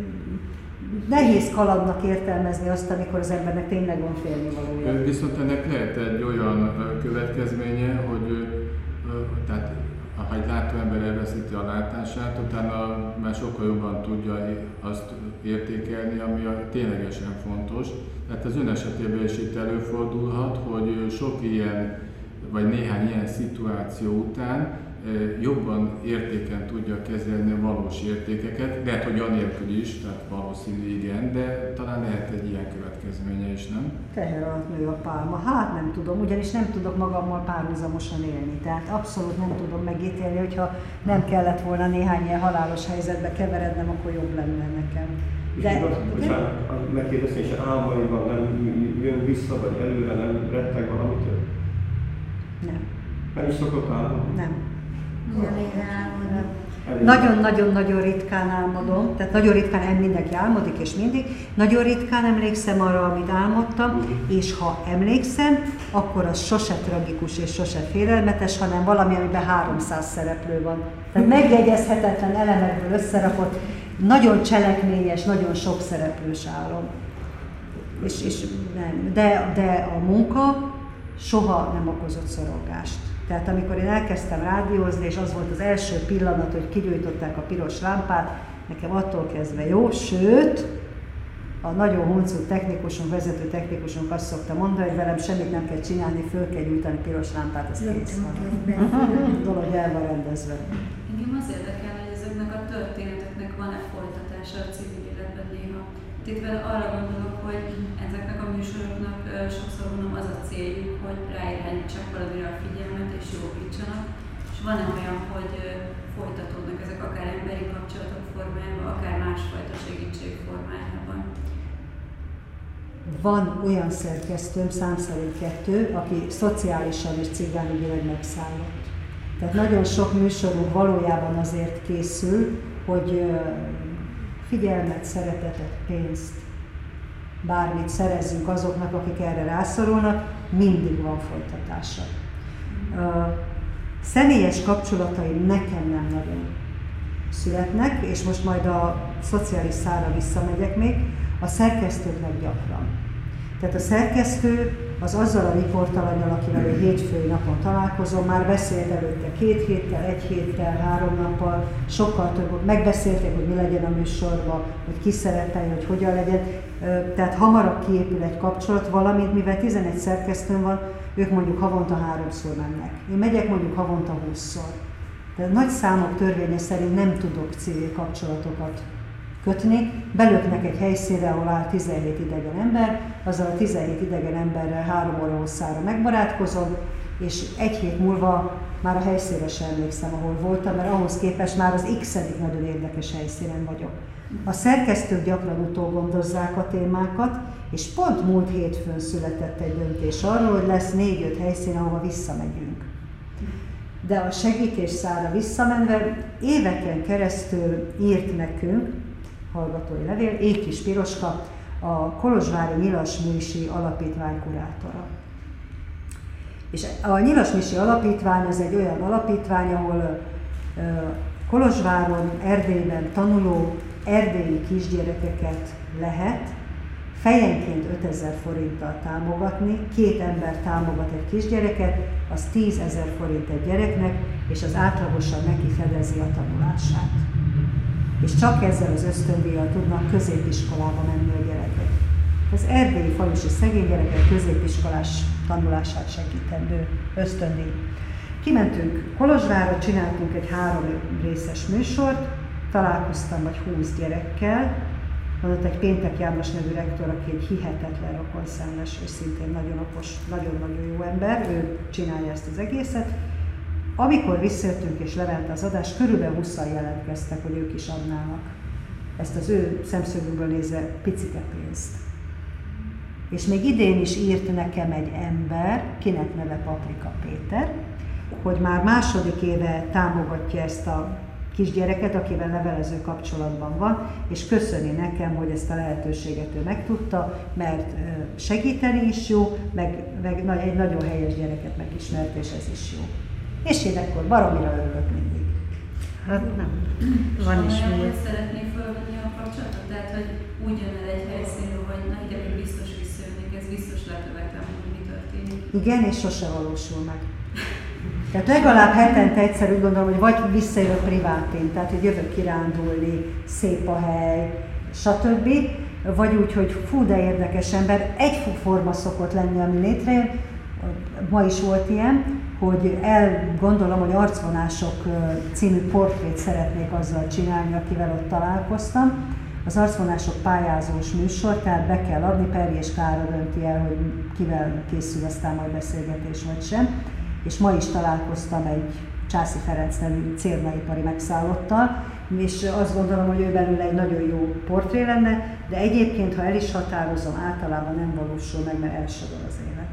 nehéz kalandnak értelmezni azt, amikor az embernek tényleg van félnivalója. Viszont ennek lehet egy olyan következménye, hogy tehát ha egy látóember elveszíti a látását, utána már sokkal jobban tudja azt értékelni, ami a ténylegesen fontos. Tehát az ön esetében is itt előfordulhat, hogy sok ilyen, vagy néhány ilyen szituáció után jobban értéken tudja kezelni a valós értékeket, lehet, hogy anélkül is, tehát valószínű igen, de talán lehet egy ilyen következménye is, nem? Teher alatt nő a pálma. Hát nem tudom, ugyanis nem tudok magammal párhuzamosan élni. Tehát abszolút nem tudom megítélni, hogyha nem kellett volna néhány ilyen halálos helyzetbe keverednem, akkor jobb lenne nekem. De, és igaz, bocsánat, megkérdezni, és álmaiban nem jön vissza, vagy előre nem retteg valamitől? Nem. Nem is szokott álmodni? Nem. Nem. Nagyon-nagyon-nagyon ritkán álmodom, tehát nagyon ritkán nem mindenki álmodik, és mindig. Nagyon ritkán emlékszem arra, amit álmodtam, és ha emlékszem, akkor az sose tragikus és sose félelmetes, hanem valami, amiben háromszáz szereplő van. Tehát megjegyezhetetlen elemekből összerakott, nagyon cselekményes, nagyon sok szereplős álom. És, és nem. De, de a munka soha nem okozott szorongást. Tehát amikor én elkezdtem rádiózni, és az volt az első pillanat, hogy kigyújtották a piros lámpát, nekem attól kezdve jó, sőt, a nagyon huncut technikusunk, vezető technikusunk azt szokta mondani, hogy velem semmit nem kell csinálni, föl kell gyújtani a piros lámpát, az kész van. A dolog el van rendezve. Engem az érdekel, hogy ezeknek a történeteknek van-e folytatása a civil életben néha. Itt arra gondolok, hogy ezeknek a műsoroknak sokszor mondom az a céljuk, hogy ráirányítsák valamire a figyelmet és jókítsanak. És van-e olyan, hogy folytatódnak ezek akár emberi kapcsolatok formájában, akár másfajta segítség formájában? Van olyan szerkesztőm, szám szerint kettő, aki szociálisan és cigányügyileg megszállott. Tehát nagyon sok műsorunk valójában azért készül, hogy figyelmet, szeretetet, pénzt, bármit szerezzünk azoknak, akik erre rászorulnak, mindig van folytatása. Uh, személyes kapcsolataim nekem nem nagyon születnek, és most majd a szociális szára visszamegyek még, a szerkesztőknek gyakran. Tehát a szerkesztő az azzal a riportalanyal, akivel egy hétfői napon találkozom, már beszélt előtte két héttel, egy héttel, három nappal, sokkal több, megbeszélték, hogy mi legyen a műsorban, hogy ki szerepeljen, hogy hogyan legyen. Tehát hamarabb kiépül egy kapcsolat, valamint mivel tizenegy szerkesztőm van, ők mondjuk havonta háromszor mennek. Én megyek mondjuk havonta húszszor. De nagy számok törvénye szerint nem tudok civil kapcsolatokat kötni, belöknek egy helyszínre, ahol áll tizenhét idegen ember, azzal a tizenhét idegen emberrel három óra hosszára megbarátkozom, és egy hét múlva már a helyszínre sem emlékszem, ahol voltam, mert ahhoz képest már az x-edik nagyon érdekes helyszínen vagyok. A szerkesztők gyakran utógondozzák a témákat, és pont múlt hétfőn született egy döntés arról, hogy lesz négy-öt helyszín, ahova visszamegyünk. De a segítésszára visszamenve éveken keresztül írt nekünk, hallgatói levél, Ékis Piroska, a Kolozsvári Nyilasműsi Alapítvány kurátora. És a Nyilasműsi Alapítvány az egy olyan alapítvány, ahol Kolozsváron, Erdélyben tanuló erdélyi kisgyerekeket lehet fejenként ötezer forinttal támogatni, két ember támogat egy kisgyereket, az tízezer forint egy gyereknek, és az átlagosan neki fedezi a tanulását. És csak ezzel az ösztöndíjjal tudnak középiskolába menni a gyerekek. Az erdélyi falusi szegény gyerekek középiskolás tanulását segítendő ösztöndíj. Kimentünk Kolozsvárra, csináltunk egy három részes műsort, találkoztam vagy húsz gyerekkel, van ott egy Péntek János nevű rektor, aki egy hihetetlen rokonszenves, és szintén nagyon okos, nagyon-nagyon jó ember, ő csinálja ezt az egészet. Amikor visszajöttünk és lement az adás, körülbelül húszan jelentkeztek, hogy ők is adnának ezt az ő szemszögükből nézve picike pénzt. És még idén is írt nekem egy ember, kinek neve Paprika Péter, hogy már második éve támogatja ezt a kisgyereket, akivel levelező kapcsolatban van, és köszöni nekem, hogy ezt a lehetőséget ő megtudta, mert segíteni is jó, meg, meg egy nagyon helyes gyereket megismert, és ez is jó. És én akkor baromira örülök mindig. Hát nem. Van is miért. Szeretnék felvenni a kapcsolatot, tehát hogy úgy jön el egy helyszínről, hogy na ide még biztos visszajönnék, ez biztos lekövetem, hogy mi történik. Igen, és sose valósul meg. Tehát legalább hetente egyszer úgy gondolom, hogy vagy visszajövök privátén, tehát hogy jövök kirándulni, szép a hely, stb. Vagy úgy, hogy fú, de érdekes ember, egy forma szokott lenni, ami létrejön, ma is volt ilyen, hogy elgondolom, hogy Arcvonások című portrét szeretnék azzal csinálni, akivel ott találkoztam. Az Arcvonások pályázós műsor, tehát be kell adni, Peri és Klára dönti el, hogy kivel készül aztán majd beszélgetés vagy sem. És ma is találkoztam egy Császi Ferenc nevű cérnaipari megszállottal, és azt gondolom, hogy ő belőle egy nagyon jó portré lenne, de egyébként, ha el is határozom, általában nem valósul meg, mert elsodor az élet.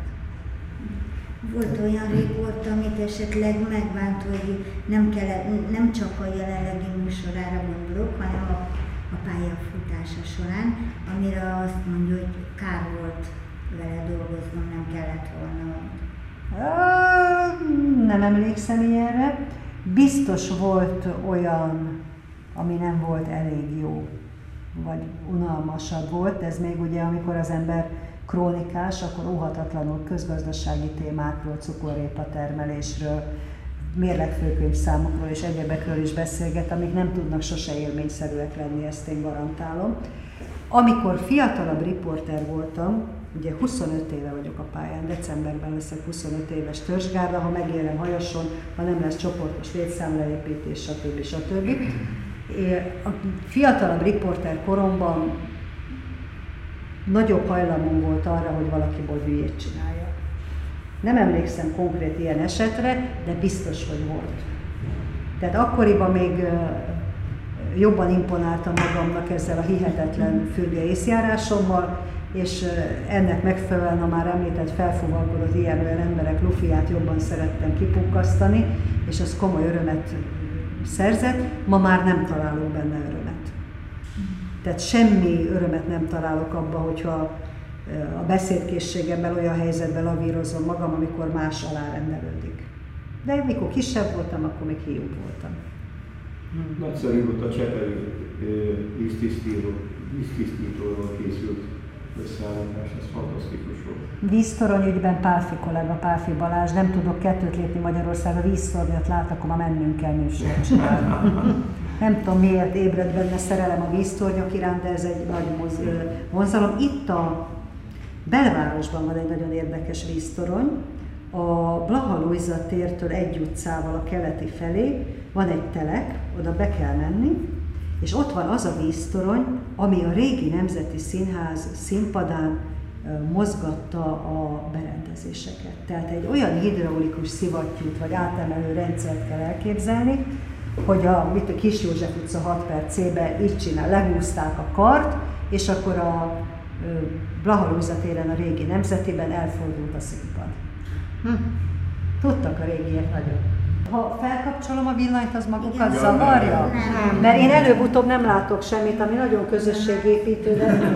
Volt olyan régóta, amit esetleg megbánt, hogy nem, kellett, nem csak a jelenlegi műsorára gondolok, hanem a, a pályafutása során, amire azt mondja, hogy kár volt vele dolgoznom, nem kellett volna. Nem emlékszem ilyenre. Biztos volt olyan, ami nem volt elég jó, vagy unalmasabb volt, ez még ugye, amikor az ember krónikás, akkor óhatatlanul közgazdasági témákról, cukorrépa termelésről, mérlegfőkönyvszámokról és egyebekről is beszélget, amik nem tudnak sose élményszerűek lenni, ezt én garantálom. Amikor fiatalabb riporter voltam, ugye huszonöt éve vagyok a pályán, decemberben leszek huszonöt éves törzsgárda, ha megélem Hajason, ha nem lesz csoportos létszámleépítés, stb. stb. A fiatalabb riporter koromban nagyobb hajlamom volt arra, hogy valakiból hülyét csinálja. Nem emlékszem konkrét ilyen esetre, de biztos, hogy volt. Tehát akkoriban még jobban imponáltam magamnak ezzel a hihetetlen fürge észjárásommal, és ennek megfelelően a már említett felfogalkodott ilyen-olyan emberek lufiát jobban szerettem kipukkasztani, és az komoly örömet szerzett, ma már nem találok benne örömet. Tehát semmi örömet nem találok abban, hogyha a beszédkészségemmel olyan helyzetben lavírozom magam, amikor más alárendelődik. De mikor kisebb voltam, akkor még hiú voltam. Nagyszerű volt a Csepeli víztisztítóról készült összeállítás, ez fantasztikus volt. Víztorony ügyben Pálfi kollega, Pálfi Balázs, nem tudok kettőt lépni Magyarországra, víztornyot lát, akkor ma mennünk kell műsort csinálni. Nem tudom, miért ébred benne szerelem a víztornyok iránt, de ez egy nagy vonzalom. Itt a belvárosban van egy nagyon érdekes víztorony. A Blaha Lujza tértől egy utcával a keleti felé van egy telek, oda be kell menni, és ott van az a víztorony, ami a régi Nemzeti Színház színpadán mozgatta a berendezéseket. Tehát egy olyan hidraulikus szivattyút vagy átemelő rendszert kell elképzelni, hogy a, mit a Kis József utca hat per C-ben így csinál, lehúzták a kart, és akkor a Blaha Lujza téren a régi Nemzetiben elfordult a színpad. Hm. Tudtak a régiek nagyon. Ha felkapcsolom a villanyt, az magukat Igen. zavarja? Nem. Mert én előbb-utóbb nem látok semmit, ami nagyon közösségépítő, de...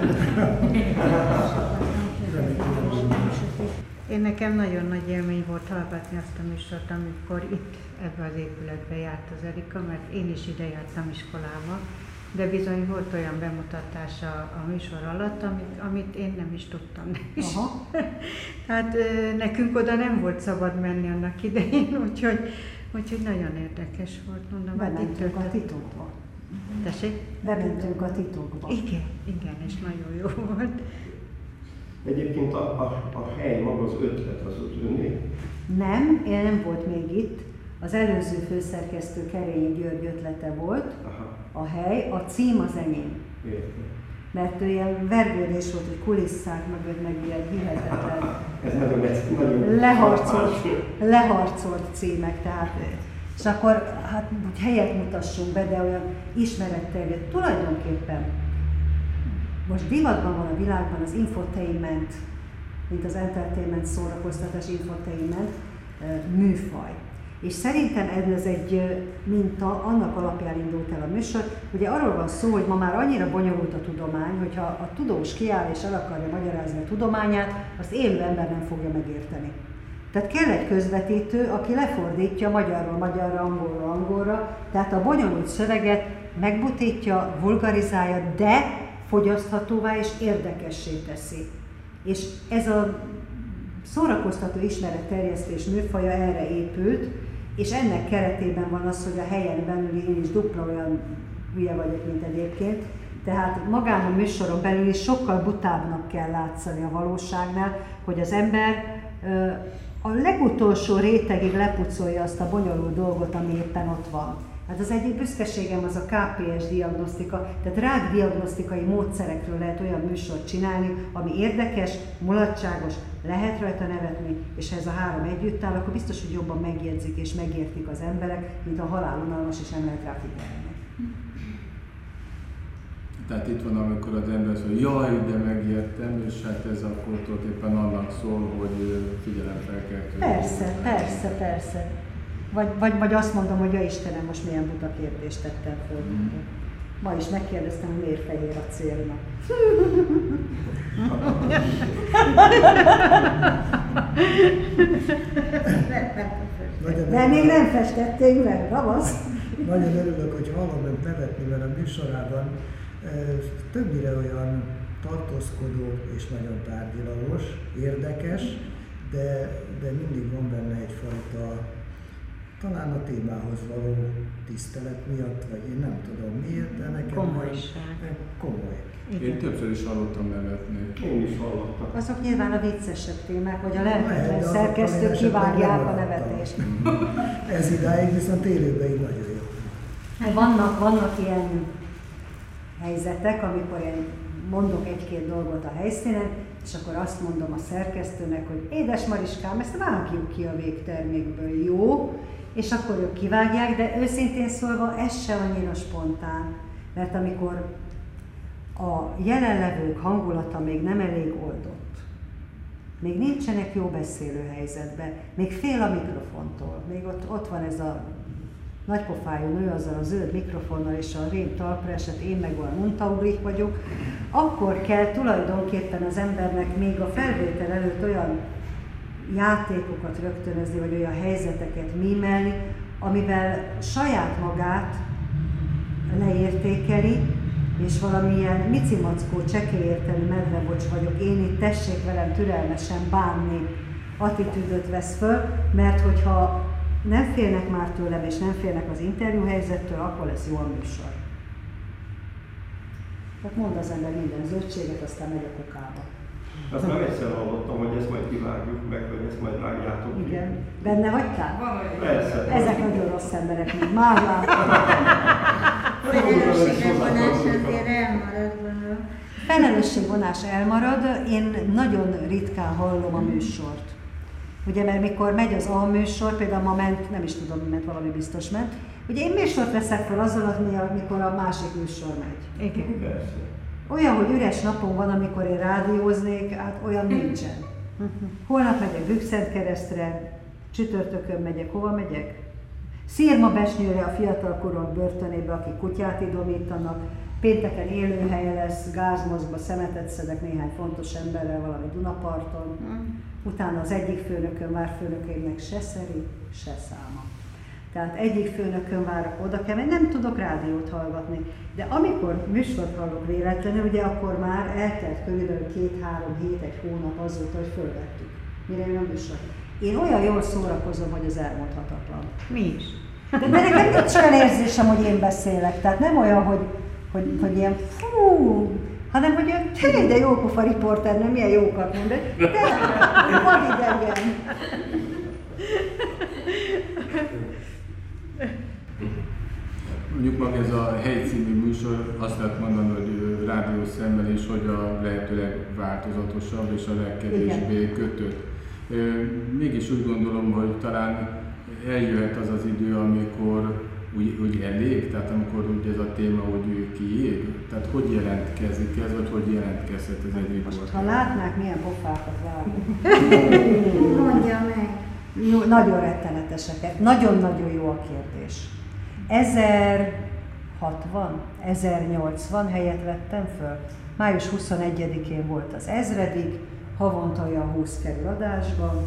Én nekem nagyon nagy élmény volt hallgatni azt a műsort, amikor itt ebbe az épületbe járt az Erika, mert én is ide jártam iskolába, de bizony volt olyan bemutatása a műsor alatt, amit, amit én nem is tudtam. Nem is. Aha. Tehát nekünk oda nem volt szabad menni annak idején, úgyhogy, úgyhogy nagyon érdekes volt. Mondom, Bementünk a titokba. Tessék? Bementünk a titokba. Igen, igen, és nagyon jó volt. Egyébként a, a, a hely maga, az ötlet az ott önné? Nem, én nem volt még itt. Az előző főszerkesztő Kerényi György ötlete volt. Aha. A hely, a cím az enyém. Értem. Mert ő ilyen vergődés volt, hogy kulisszák mögött, meg ilyen hihetetlen Ez nagyon, nagyon leharcolt, leharcolt címek, tehát. És akkor hát hogy helyet mutassunk be, de olyan ismeretterjedt. Tulajdonképpen most divatban van a világban az infotainment, mint az entertainment, szórakoztatás, infotainment műfaj. És szerintem ez egy minta, annak alapján indult el a műsor. Ugye arról van szó, hogy ma már annyira bonyolult a tudomány, hogyha a tudós kiáll és el akarja magyarázni a tudományát, azt élő ember nem fogja megérteni. Tehát kell egy közvetítő, aki lefordítja magyarról magyarra, angolról angolra, tehát a bonyolult szöveget megbutítja, vulgarizálja, de fogyaszthatóvá és érdekessé teszi. És ez a szórakoztató ismeretterjesztés műfaja erre épült, és ennek keretében van az, hogy a helyen belül én is dupla olyan hülye vagyok, mint egyébként. Tehát magán a műsoron belül is sokkal butábbnak kell látszani a valóságnál, hogy az ember a legutolsó rétegig lepucolja azt a bonyolult dolgot, ami éppen ott van. Hát az egyik büszkeségem az a ká pé es diagnosztika, tehát rákdiagnosztikai módszerekről lehet olyan műsort csinálni, ami érdekes, mulatságos, lehet rajta nevetni, és ha ez a három együtt áll, akkor biztos, hogy jobban megjegyzik és megértik az emberek, mint a halál unalmas, és nem lehet rá figyelni. Tehát itt van, amikor az ember szól, jaj, de megértem, és hát ez akkor tulajdonképpen annak szól, hogy figyelemfelkeltő. Persze, persze, persze. Vagy, vagy, vagy azt mondom, hogy ja Istenem, most milyen buta kérdést tettem föl. Mm. Ma is megkérdeztem, hogy miért fehér a célna. De még nem festették le, ravasz. Nagyon örülök, hogy hallom önt nevetni, mert a műsorában e, többnyire olyan tartózkodó és nagyon tárgyilagos, érdekes, de, de mindig van benne egyfajta, talán a témához való tisztelet miatt, vagy én nem tudom miért, de nekem komolyság. Komoly. Igen. Én többször is hallottam nevetni. Én is hallottam. Azok nyilván a viccesebb témák, hogy a lelketlen szerkesztők kivágják a nevetést. Ez idáig viszont élőben így nagyon jó. Vannak, vannak ilyen helyzetek, amikor én mondok egy-két dolgot a helyszínen, és akkor azt mondom a szerkesztőnek, hogy édes Mariskám, ezt vágjuk ki a végtermékből, jó? És akkor ők kivágják, de őszintén szólva ez se annyira spontán, mert amikor a jelenlevők hangulata még nem elég oldott, még nincsenek jó beszélő helyzetben, még fél a mikrofontól, még ott, ott van ez a nagypofájú nő azzal a zöld mikrofonnal és a rém talpra esett, én meg olyan untaugrik vagyok, akkor kell tulajdonképpen az embernek még a felvétel előtt olyan játékokat rögtönözni, vagy olyan helyzeteket mímelni, amivel saját magát leértékeli, és valamilyen micimackó, csekélyértelű medvebocs vagyok, én itt tessék velem türelmesen bánni attitűdöt vesz föl, mert hogyha nem félnek már tőlem, és nem félnek az interjú helyzettől, akkor lesz jó a műsor. Tehát mond az ember minden zöldséget, aztán megy a kukába. Azt már egyszer hallottam, hogy ezt majd kivágjuk meg, vagy ezt majd vágjátok ki. Igen. Benne hagytál? Persze. Ezek nagyon rossz emberek, mint már látom. Felelősséget felelősségvonás elmarad, én nagyon ritkán hallom a műsort. Ugye, mert mikor megy az A műsor, például ma ment, nem is tudom, mert valami biztos ment, ugye én műsort veszek fel azzal, amikor a másik műsor megy. Igen. Olyan, hogy üres napon van, amikor én rádióznék, hát olyan nincsen. Holnap megyek Bükszentkeresztre, csütörtökön megyek, hova megyek? Szirmabesnyőre, a fiatalkorúak börtönébe, akik kutyát idomítanak, pénteken élőhely lesz, gázmozgba szemetet szedek néhány fontos emberrel valami Dunaparton, utána az egyik főnökön vár főnökeimnek se szeri, se száma. Tehát egyik főnökön várok, oda kell, mert nem tudok rádiót hallgatni. De amikor műsort hallok véletlenül, ugye akkor már eltelt körülbelül két-három hét, egy hónap azóta, hogy fölvettük. Mire jön a műsor. Én olyan jól szórakozom, hogy ez elmondhatatlan. Mi is. De, de nekem nincs olyan érzésem, hogy én beszélek. Tehát nem olyan, hogy, hogy, hogy ilyen fú, hanem hogy tényleg de jópofa riporter, nem milyen jókat mond, de van idegen. Mondjuk maga ez a Hely című műsor, azt lehet mondani, hogy rádiós szemmel is, hogy a lehetőleg változatosabb és a legkevésbé igen. kötött. Mégis úgy gondolom, hogy talán eljöhet az az idő, amikor úgy, úgy elég, tehát amikor úgy ez a téma úgy kiég. Tehát hogy jelentkezik ez, vagy hogy jelentkezhet ez egy riport? Most, ha látnák, milyen pofákat vágunk. Mondja meg. Jó, nagyon retteneteseket. Nagyon-nagyon jó a kérdés. ezerhatvan, ezernyolcvan helyet vettem föl. május huszonegyedikén volt az ezredik, havonta olyan húsz kerül adásban.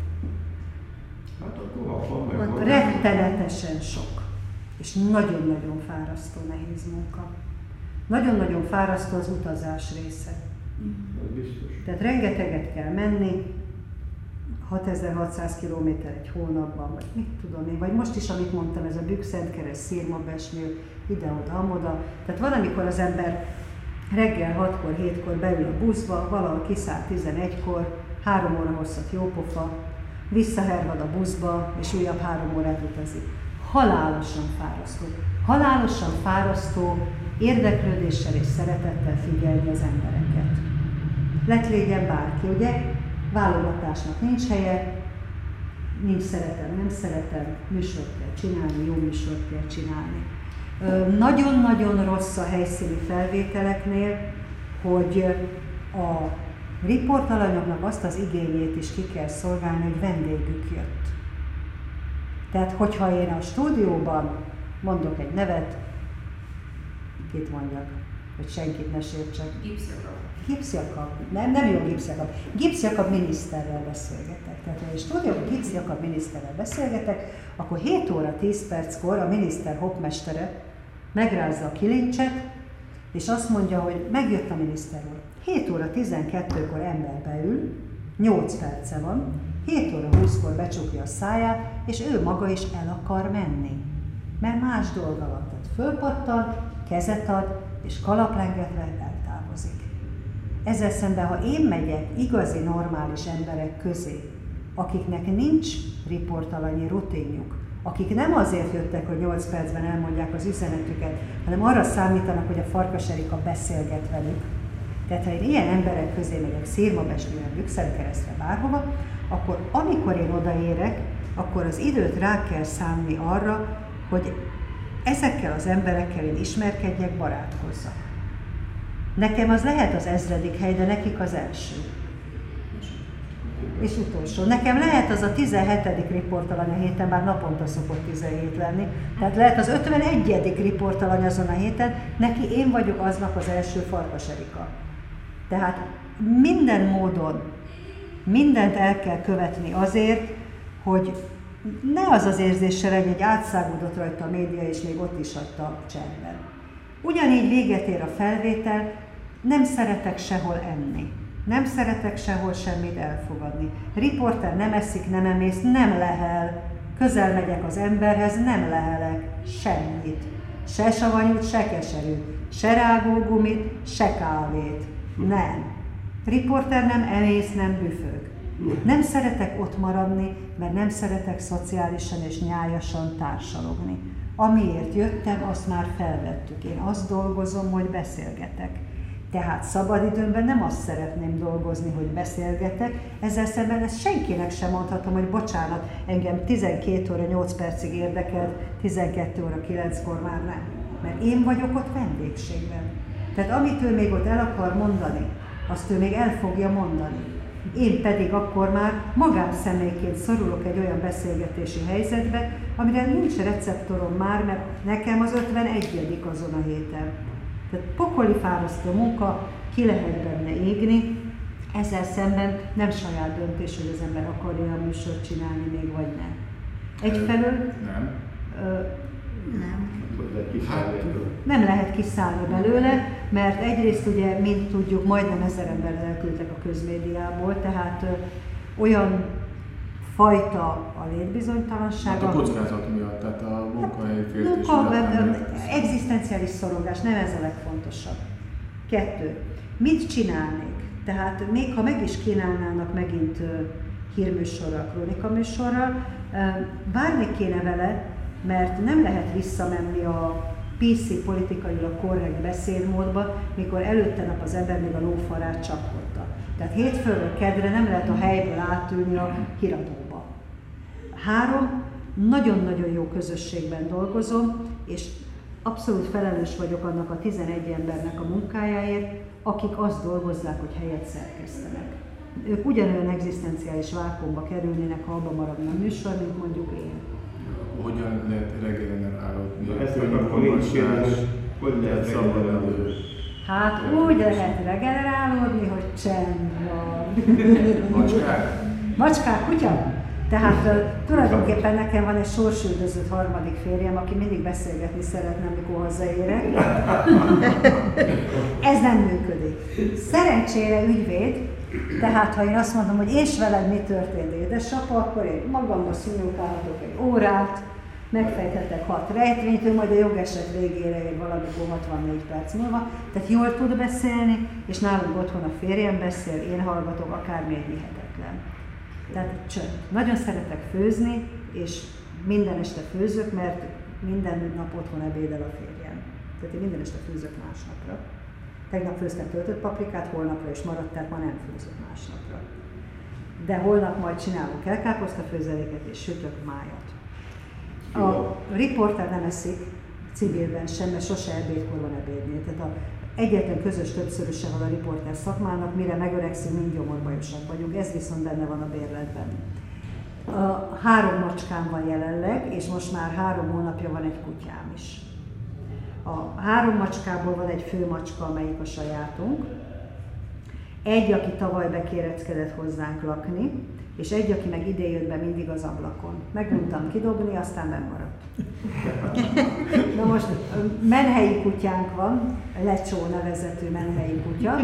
Hát akkor hatvan meg van. Rettenetesen sok. És nagyon-nagyon fárasztó, nehéz munka. Nagyon-nagyon fárasztó az utazás része. Ez biztos. Tehát rengeteget kell menni, hatezer-hatszáz kilométer egy hónapban, vagy mit tudom én, vagy most is, amit mondtam, ez a Bükszentkereszt, Szirmabesnyő, ide-oda, amoda. Tehát van, amikor az ember reggel hatkor, hétkor beül a buszba, valahol kiszáll tizenegykor, három óra hosszat jópofa, visszahervad a buszba, és újabb három órát utazik. Halálosan fárasztó. Halálosan fárasztó érdeklődéssel és szeretettel figyelni az embereket. Lett légyen bárki, ugye? Válogatásnak nincs helye, nincs szeretem, nem szeretem, műsort kell csinálni, jó műsort kell csinálni. Nagyon-nagyon rossz a helyszíni felvételeknél, hogy a riportalanyoknak azt az igényét is ki kell szolgálni, hogy vendégük jött. Tehát, hogyha én a stúdióban mondok egy nevet, kit mondjak, hogy senkit ne sértsek. Gipszjakab. Gipszjakab. Nem, nem jó Gipszjakab. Gipszjakab miniszterrel beszélgetek. Tehát, ha egy stúdióban Gipszjakab miniszterrel beszélgetek, akkor hét óra tíz perckor a miniszter hoppmestere megrázza a kilincset, és azt mondja, hogy megjött a miniszter úr. hét óra tizenkettőkor ember beül, nyolc perce van, hét óra húszkor becsukja a száját, és ő maga is el akar menni. Mert más dolga van. Tehát fölpattan, kezet ad, és kalaplengetve eltávozik. Ezzel szemben, ha én megyek igazi, normális emberek közé, akiknek nincs riportalanyi rutinjuk, akik nem azért jöttek, hogy nyolc percben elmondják az üzenetüket, hanem arra számítanak, hogy a Farkas Erika beszélget velük. Tehát ha én ilyen emberek közé megyek, Szirmabesnyőre, Bükszentkeresztre, bárhova, akkor amikor én odaérek, akkor az időt rá kell szánni arra, hogy ezekkel az emberekkel én ismerkedjek, barátkozzak. Nekem az lehet az ezredik hely, de nekik az első. És utolsó. Nekem lehet az a tizenhetedik riportalany a héten, bár naponta szokott tizenhét lenni, tehát lehet az ötvenegyedik riportalany azon a héten, neki én vagyok aznak az első Farkas Erika. Tehát minden módon mindent el kell követni azért, hogy ne az az érzéssel legyen, hogy átszágódott rajta a média, és még ott is hagyta csendben. Ugyanígy véget ér a felvétel, nem szeretek sehol enni. Nem szeretek sehol semmit elfogadni. Riporter nem eszik, nem emész, nem lehel. Közel megyek az emberhez, nem lehelek semmit. Se savanyút, se keserűt, se rágógumit, se kávét. Nem. Riporter nem emész, nem büfög. Nem szeretek ott maradni, mert nem szeretek szociálisan és nyájasan társalogni. Amiért jöttem, azt már felvettük. Én azt dolgozom, hogy beszélgetek. Tehát szabadidőmben nem azt szeretném dolgozni, hogy beszélgetek, ezzel szemben ezt senkinek sem mondhatom, hogy bocsánat, engem tizenkét óra nyolc percig érdekelt, tizenkét óra kilenckor már nem. Mert én vagyok ott vendégségben. Tehát amit ő még ott el akar mondani, azt ő még el fogja mondani. Én pedig akkor már magánszemélyként szorulok egy olyan beszélgetési helyzetbe, amire nincs receptorom már, mert nekem az ötvenegyedik azon a héten. Tehát pokoli fárasztó munka, ki lehet benne égni, ezzel szemben nem saját döntés, hogy az ember akarja a műsort csinálni még, vagy nem. Egyfelől nem. Ö, Nem. Hát, nem lehet kiszállni belőle, mert egyrészt ugye, mint tudjuk, majdnem ezer embert elküldtek a közmédiából, tehát ö, olyan fajta a létbizonytalansága. Hát a kockázat miatt, tehát a munkahelyi féltés miatt. Egzisztenciális szorongás, nem ez a legfontosabb. Kettő. Mit csinálnék? Tehát még ha meg is kínálnának megint uh, hírműsorral, krónikaműsorral, uh, várni kéne vele, mert nem lehet visszamenni a pé cé politikailag korrekt beszédmódba, mikor előtte nap az ember még a lófarát csapkodta. Tehát hétfőről kedre nem lehet a helyből átülni a híradóba. Három, nagyon-nagyon jó közösségben dolgozom, és abszolút felelős vagyok annak a tizenegy embernek a munkájáért, akik azt dolgozzák, hogy helyet szerkesztenek. Ők ugyanolyan egzisztenciális vákuumba kerülnének, ha abba maradna a műsor, mint mondjuk én. Hogyan lehet regenerálódni? Ezt akkor nincs kérdés, hogy lehet regenerálódni? Hát úgy lehet regenerálódni, hogy csend van. Macskák? Macskák, kutya? Tehát uh, tulajdonképpen nekem van egy sorsüldözött harmadik férjem, aki mindig beszélgetni szeretne, amikor hazaérek. Ez nem működik. Szerencsére ügyvéd, tehát ha én azt mondom, hogy és veled mi történt, édesapa, akkor én magamban szúnyogálhatok egy órát, megfejthetek hat rejtvényt, ő majd a jogeset végére ér valamikor hatvannégy perc múlva. Tehát jól tud beszélni, és nálunk otthon a férjem beszél, én hallgatok, akármi egy hihetetlen. Tehát csönd. Nagyon szeretek főzni, és minden este főzök, mert minden nap otthon ebédel a férjem. Tehát én minden este főzök másnapra. Tegnap főztem töltött paprikát, holnapra is maradt, tehát ma nem főzök másnapra. De holnap majd csinálunk kelkáposztafőzeléket és sütök májat. A riporter nem eszik civilben sem, mert sose ebédkor van ebédnél. Tehát a egyetlen közös többszöröse van a riporter szakmának, mire megöregszünk, mind gyomorbajosak vagyunk, ez viszont benne van a bérletben. A három macskám van jelenleg, és most már három hónapja van egy kutyám is. A három macskából van egy fő macska, amelyik a sajátunk, egy, aki tavaly bekéreckedett hozzánk lakni, és egy, aki meg ide jött be mindig az ablakon. Meguntam kidobni, aztán nem maradt. Na most menhelyi kutyánk van, Lecsó nevezetű menhelyi kutya.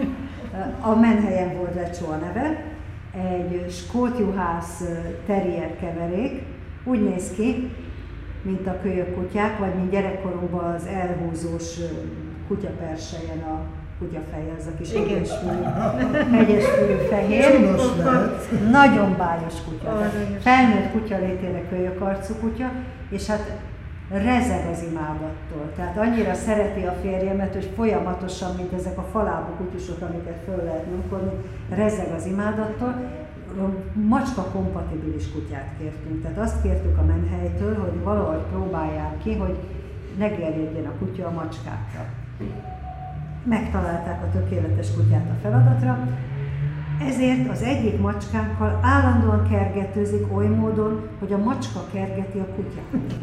A menhelyen volt Lecsó a neve, egy skótjuhász terrier keverék, úgy néz ki, mint a kölyök kutyák, vagy mint gyerekkorunkban az elhúzós kutyaperselyen a kutyafeje, az a kis egyesfülű, egyesfülű fehér. Nagyon bájos kutya. Felnőtt kutya létére kölyök arcú kutya, és hát rezeg az imádattól. Tehát annyira szereti a férjemet, hogy folyamatosan, mint ezek a falábú kutyusok, amiket föl lehet nyomkodni, rezeg az imádattól. Macska kompatibilis kutyát kértünk. Tehát azt kértük a menhelytől, hogy valahogy próbálják ki, hogy ne gerjedjen a kutya a macskákra. Megtalálták a tökéletes kutyát a feladatra, ezért az egyik macskánkkal állandóan kergetőzik oly módon, hogy a macska kergeti a kutyát.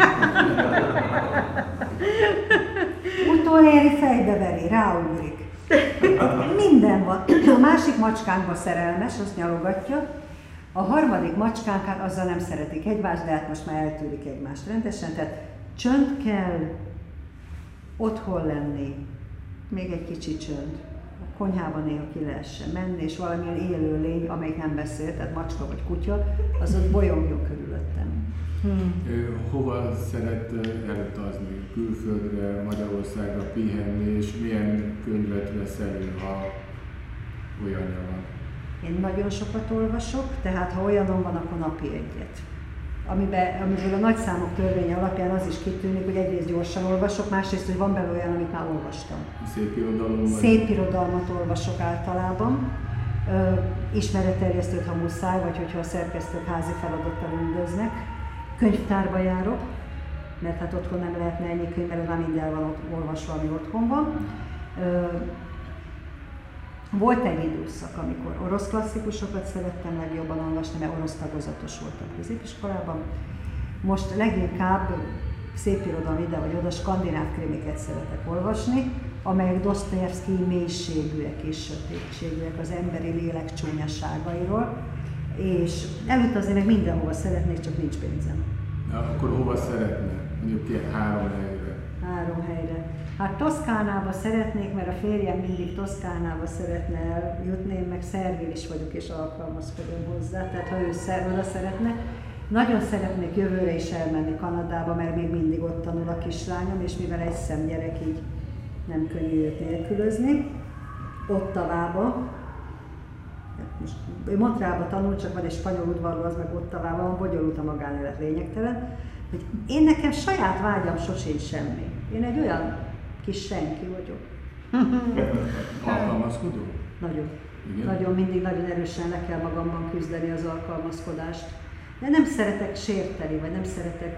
Utoléri, fejbeveri, ráugrik. Minden van. A másik macskánkba szerelmes, azt nyalogatja, a harmadik macskánk, hát azzal nem szeretik egymást, de hát most már eltűrik egymást rendesen, tehát csönd kell, otthon lenni, még egy kicsi csönd. A konyhában néha ki lehessen menni, és valamilyen élő lény, amelyik nem beszél, tehát macska vagy kutya, az ott bolyongjon körülöttem. Hmm. Hova szeret elutazni? Külföldre, Magyarországra pihenni, és milyen könyvet vesz elő, ha olyanja van? Én nagyon sokat olvasok, tehát ha olyanom van, akkor napi egyet. amiben, amiből a nagyszámok törvénye alapján az is kitűnik, hogy egyrészt gyorsan olvasok, másrészt, hogy van belőle olyan, amit már olvastam. Szép irodalom. Szép irodalmat olvasok általában. Ö, ismeretterjesztőt, ha muszáj, vagy hogyha a szerkesztők házi feladattal üldöznek. Könyvtárba járok, mert hát otthon nem lehetne ennyi könyv, mert már minden van ott olvasva, ami otthon van. Ö, Volt egy időszak, amikor orosz klasszikusokat szerettem legjobban olvasni, mert orosz tagozatos voltam középiskolában. Most leginkább szépirodalom ide vagy oda, skandináv krimiket szeretek olvasni, amelyek Dostoyevszkij mélységűek és sötétségűek az emberi lélek csúnyaságairól, és elutazni meg mindenhova szeretnék, csak nincs pénzem. Ja, akkor hova szeretne? Mondjuk ki három helyre. Három helyre. Hát Toszkánába szeretnék, mert a férjem mindig Toszkánába szeretne eljutni, én meg szervilis vagyok és alkalmazkodom hozzá, tehát ha ő oda szeretne. Nagyon szeretnék jövőre is elmenni Kanadába, mert még mindig ott tanul a kislányom, és mivel egy szemgyerek, így nem könnyű őt nélkülözni. Ottavába, most ő Montrealba tanul, csak van egy spanyol udvarló, az meg Ottavában van, bonyolult a magánélet, lényegtelen. Hogy én nekem saját vágyam sosincs semmi. Én egy olyan kis senki vagyok. Alkalmazkodó? Nagyon. Igen? Nagyon, mindig nagyon erősen le kell magamban küzdeni az alkalmazkodást. De nem szeretek sérteni, vagy nem szeretek...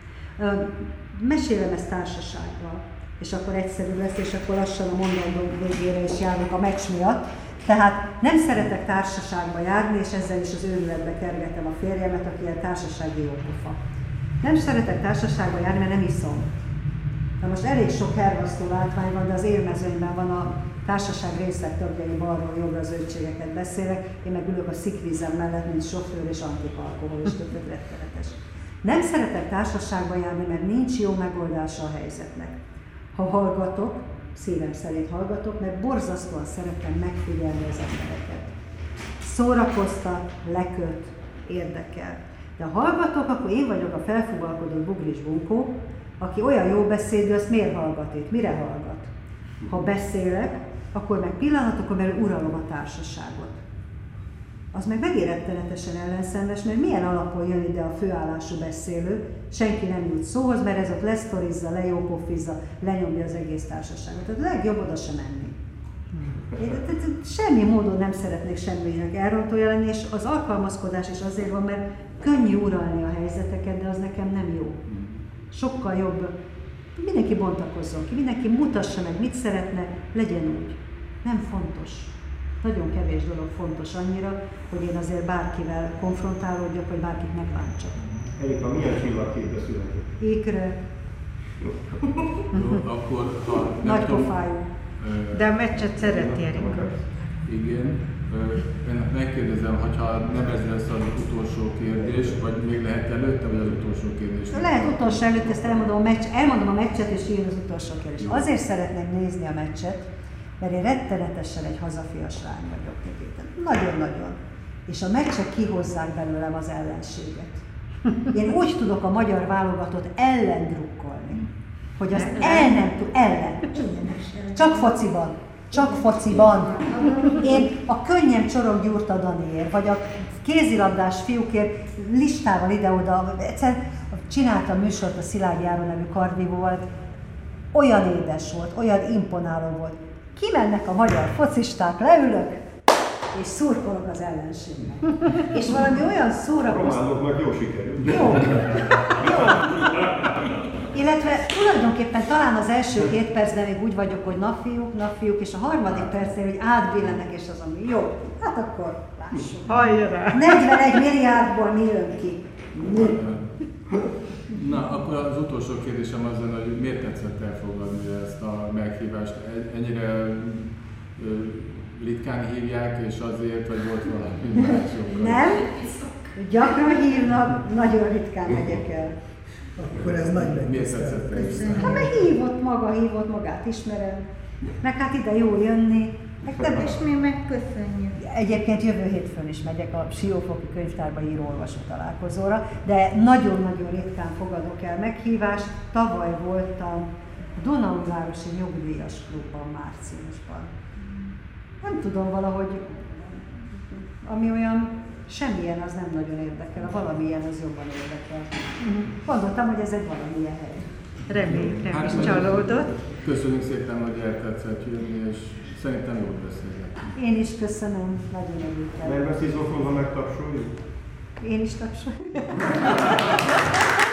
Mesélem ezt társaságban, és akkor egyszerű lesz, és akkor lassan a mondandó végére is járunk a meccs miatt. Tehát nem szeretek társaságba járni, és ezzel is az őrületbe kergetem a férjemet, aki ilyen társasági jópofa. Nem szeretek társaságba járni, mert nem iszom. Na most elég sok hervasztó látvány van, de az élmezőnyben van a társaság részlegtagjai, balról jobbra zöldségeket beszélek, én meg ülök a szikvízem mellett, mint sofőr és antipalkoholista, tehát rettenetes. Nem szeretek társaságba járni, mert nincs jó megoldása a helyzetnek. Ha hallgatok, szívem szerint hallgatok, mert borzasztóan szeretem megfigyelni az embereket. Szórakoztat, leköt, érdekel. De ha hallgatok, akkor én vagyok a felfúvalkodott bugris bunkó, aki olyan jó beszédű, azt miért hallgat itt? Mire hallgat? Ha beszélek, akkor meg pillanatokon belül uralom a társaságot. Az meg megint rettenetesen ellenszenves, mert milyen alapon jön ide a főállású beszélő, senki nem jut szóhoz, mert ez ott lesztorizza, lejópofizza, lenyomja az egész társaságot. Tehát legjobb oda sem menni. Én semmi módon nem szeretnék semminek elrontója lenni, és az alkalmazkodás is azért van, mert könnyű uralni a helyzeteket, de az nekem nem jó. Sokkal jobb, mindenki bontakozzon ki, mindenki mutassa meg, mit szeretne, legyen úgy. Nem fontos. Nagyon kevés dolog fontos annyira, hogy én azért bárkivel konfrontálódjak, vagy bárkit megbántsak. Erika, milyen csillagképbe született? Ékre. Jó, akkor ha Nagy pofájú. De a meccset szereti Erika. Igen. Önnek megkérdezem, hogyha nem ez lesz az utolsó kérdés, vagy még lehet előtte, vagy az utolsó kérdés? Lehet utolsó előtt, ezt elmondom a, meccs, elmondom a meccset, és jön az utolsó kérdés. Azért szeretnék nézni a meccset, mert én rettenetesen egy hazafias lány vagyok. Nagyon-nagyon. És a meccsek kihozzák belőlem az ellenséget. Én úgy tudok a magyar válogatott ellen drukkolni, hogy azt el nem tud, ellen. Csak fociban. Csak fociban. Én a könnyem csorog Gyurta Daniért, vagy a kézilabdás fiúkért listával ide-oda. Egyszer csináltam műsort a Szilágyi Áron nevű kardvívóval, olyan édes volt, olyan imponáló volt. Kimennek a magyar focisták, leülök, és szurkolok az ellenségnek. És valami olyan szórakoztató... Románoknak jó sikerült. Jó. Jó. Illetve tulajdonképpen talán az első két percben még úgy vagyok, hogy na fiúk, na fiúk, és a harmadik percnél, hogy átbillenek, és az, ami jó, hát akkor lássuk. Hajrá! negyvenegy milliárdból mi jön ki? Mi? Na, akkor az utolsó kérdésem az lenne, hogy miért tetszett elfogadni ezt a meghívást? Ennyire ö, ritkán hívják, és azért, vagy volt valami másokkal? Nem, gyakran hívnak, nagyon ritkán megyek el. Akkor ez nagy megtiszteltetés. Hát meg hívott maga, hívott magát, ismerem. Meg hát ide jó jönni. Meg De és mi megköszönjük. Egyébként jövő hétfőn is megyek a Siófoki Könyvtárba író-olvasó találkozóra, de nagyon-nagyon ritkán fogadok el meghívást. Tavaly voltam a Dunaújvárosi Nyugdíjas Klubban márciusban. Nem tudom, valahogy, ami olyan semmilyen az nem nagyon érdekel, a valamilyen az jobban érdekel. Gondoltam, hogy ez egy valamilyen hely. Reméljük, nem Hát, is csalódott. Köszönjük szépen, hogy eltetszett jönni, és szerintem jól beszélgetünk. Én is köszönöm, nagyon örültem. Nem veszi zokon, ha megtapsoljuk? Én is tapsoljuk.